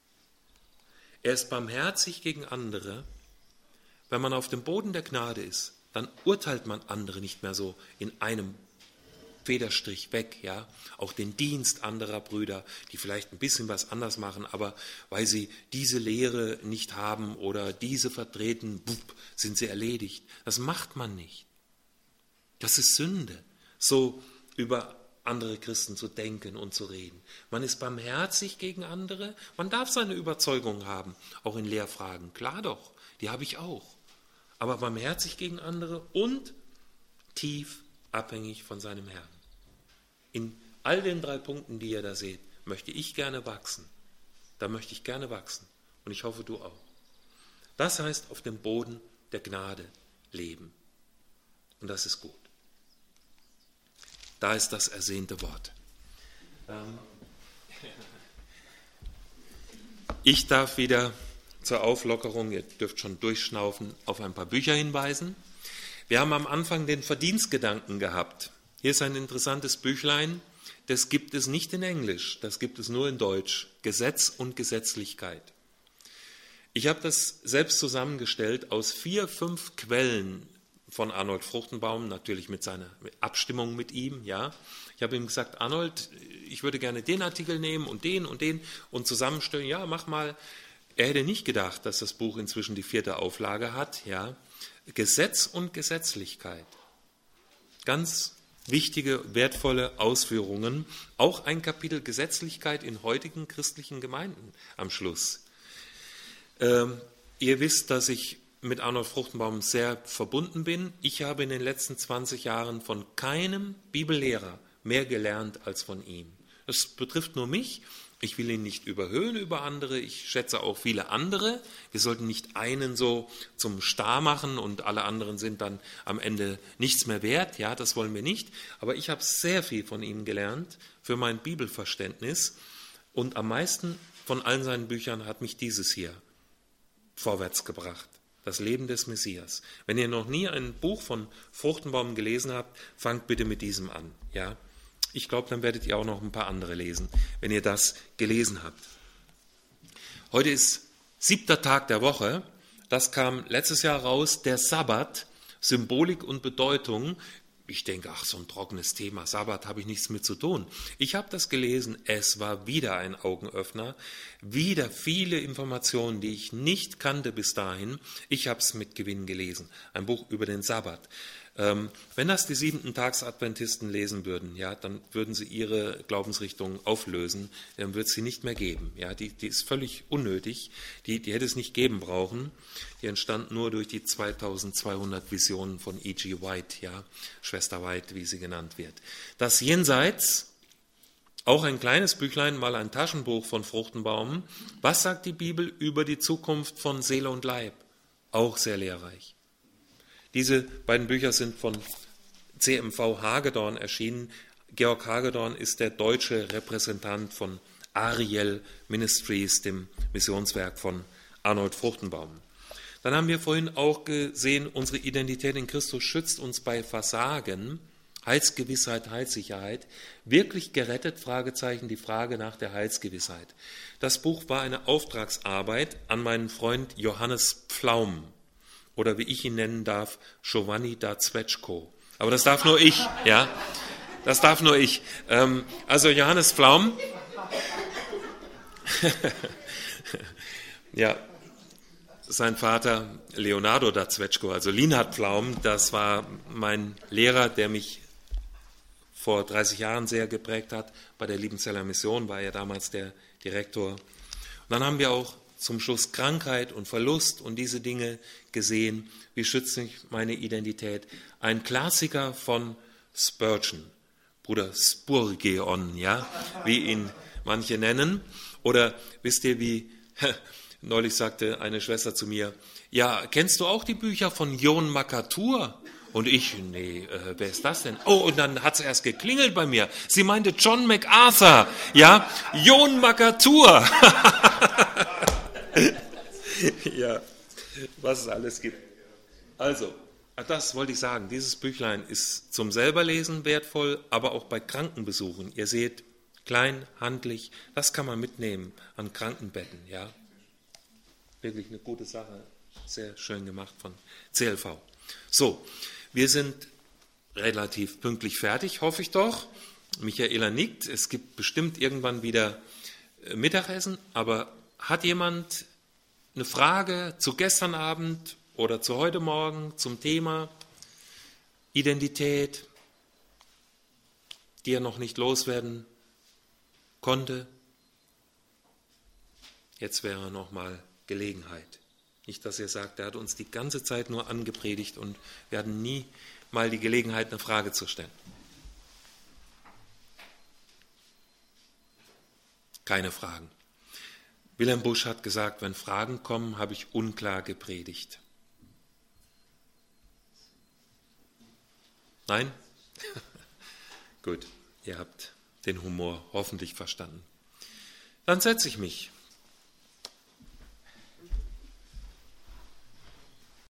Er ist barmherzig gegen andere. Wenn man auf dem Boden der Gnade ist, dann urteilt man andere nicht mehr so in einem Federstrich weg, ja, auch den Dienst anderer Brüder, die vielleicht ein bisschen was anders machen, aber weil sie diese Lehre nicht haben oder diese vertreten, sind sie erledigt. Das macht man nicht. Das ist Sünde, so über andere Christen zu denken und zu reden. Man ist barmherzig gegen andere, man darf seine Überzeugung haben, auch in Lehrfragen, klar doch, die habe ich auch. Aber barmherzig gegen andere und tief abhängig von seinem Herrn. In all den 3 Punkten, die ihr da seht, möchte ich gerne wachsen. Da möchte ich gerne wachsen. Und ich hoffe, du auch. Das heißt, auf dem Boden der Gnade leben. Und das ist gut. Da ist das ersehnte Wort. Ich darf wieder zur Auflockerung, ihr dürft schon durchschnaufen, auf ein paar Bücher hinweisen. Wir haben am Anfang den Verdienstgedanken gehabt. Hier ist ein interessantes Büchlein, das gibt es nicht in Englisch, das gibt es nur in Deutsch. Gesetz und Gesetzlichkeit. Ich habe das selbst zusammengestellt aus 4, 5 Quellen von Arnold Fruchtenbaum, natürlich mit seiner Abstimmung mit ihm. Ja. Ich habe ihm gesagt, Arnold, ich würde gerne den Artikel nehmen und den und zusammenstellen. Ja, mach mal. Er hätte nicht gedacht, dass das Buch inzwischen die 4. Auflage hat. Ja. Gesetz und Gesetzlichkeit. Ganz wichtige, wertvolle Ausführungen. Auch ein Kapitel Gesetzlichkeit in heutigen christlichen Gemeinden am Schluss. Ihr wisst, dass ich mit Arnold Fruchtenbaum sehr verbunden bin. Ich habe in den letzten 20 Jahren von keinem Bibellehrer mehr gelernt als von ihm. Das betrifft nur mich. Ich will ihn nicht überhöhen über andere. Ich schätze auch viele andere. Wir sollten nicht einen so zum Star machen und alle anderen sind dann am Ende nichts mehr wert. Ja, das wollen wir nicht. Aber ich habe sehr viel von ihm gelernt für mein Bibelverständnis. Und am meisten von allen seinen Büchern hat mich dieses hier vorwärts gebracht. Das Leben des Messias. Wenn ihr noch nie ein Buch von Fruchtenbaum gelesen habt, fangt bitte mit diesem an. Ja? Ich glaube, dann werdet ihr auch noch ein paar andere lesen, wenn ihr das gelesen habt. Heute ist 7. Tag der Woche. Das kam letztes Jahr raus, der Sabbat, Symbolik und Bedeutung. Ich denke, ach, so ein trockenes Thema, Sabbat, habe ich nichts mit zu tun. Ich habe das gelesen, es war wieder ein Augenöffner, wieder viele Informationen, die ich nicht kannte bis dahin. Ich habe es mit Gewinn gelesen, ein Buch über den Sabbat. Wenn das die 7-Tags-Adventisten lesen würden, ja, dann würden sie ihre Glaubensrichtung auflösen, dann wird es sie nicht mehr geben. Ja, die ist völlig unnötig, die hätte es nicht geben brauchen. Die entstand nur durch die 2200 Visionen von E.G. White, ja, Schwester White, wie sie genannt wird. Das Jenseits, auch ein kleines Büchlein, mal ein Taschenbuch von Fruchtenbaum. Was sagt die Bibel über die Zukunft von Seele und Leib? Auch sehr lehrreich. Diese beiden Bücher sind von CMV Hagedorn erschienen. Georg Hagedorn ist der deutsche Repräsentant von Ariel Ministries, dem Missionswerk von Arnold Fruchtenbaum. Dann haben wir vorhin auch gesehen, unsere Identität in Christus schützt uns bei Versagen. Heilsgewissheit, Heilssicherheit. Wirklich gerettet? Fragezeichen, die Frage nach der Heilsgewissheit. Das Buch war eine Auftragsarbeit an meinen Freund Johannes Pflaum oder wie ich ihn nennen darf, Giovanni da Zwetschko. Aber das darf nur ich, ja. Das darf nur ich. Also Johannes Pflaum, ja, sein Vater Leonardo da Zwetschko, also Linhard Pflaum, das war mein Lehrer, der mich vor 30 Jahren sehr geprägt hat. Bei der Liebenzeller Mission war er damals der Direktor. Und dann haben wir auch zum Schluss Krankheit und Verlust und diese Dinge gesehen. Wie schützt mich meine Identität? Ein Klassiker von Spurgeon, Bruder Spurgeon, ja, wie ihn manche nennen. Oder wisst ihr, wie neulich sagte eine Schwester zu mir, ja, kennst du auch die Bücher von John McArthur? Und ich, nee, wer ist das denn? Oh, und dann hat es erst geklingelt bei mir. Sie meinte John MacArthur, ja, John McArthur. Ja, was es alles gibt. Also, das wollte ich sagen, dieses Büchlein ist zum selberlesen wertvoll, aber auch bei Krankenbesuchen. Ihr seht, klein, handlich, das kann man mitnehmen an Krankenbetten, ja. Wirklich eine gute Sache, sehr schön gemacht von CLV. So, wir sind relativ pünktlich fertig, hoffe ich doch. Michaela nickt, es gibt bestimmt irgendwann wieder Mittagessen, aber hat jemand eine Frage zu gestern Abend oder zu heute Morgen zum Thema Identität, die er noch nicht loswerden konnte? Jetzt wäre nochmal Gelegenheit. Nicht, dass ihr sagt, er hat uns die ganze Zeit nur angepredigt und wir hatten nie mal die Gelegenheit, eine Frage zu stellen. Keine Fragen. Wilhelm Busch hat gesagt, wenn Fragen kommen, habe ich unklar gepredigt. Nein? Gut, ihr habt den Humor hoffentlich verstanden. Dann setze ich mich.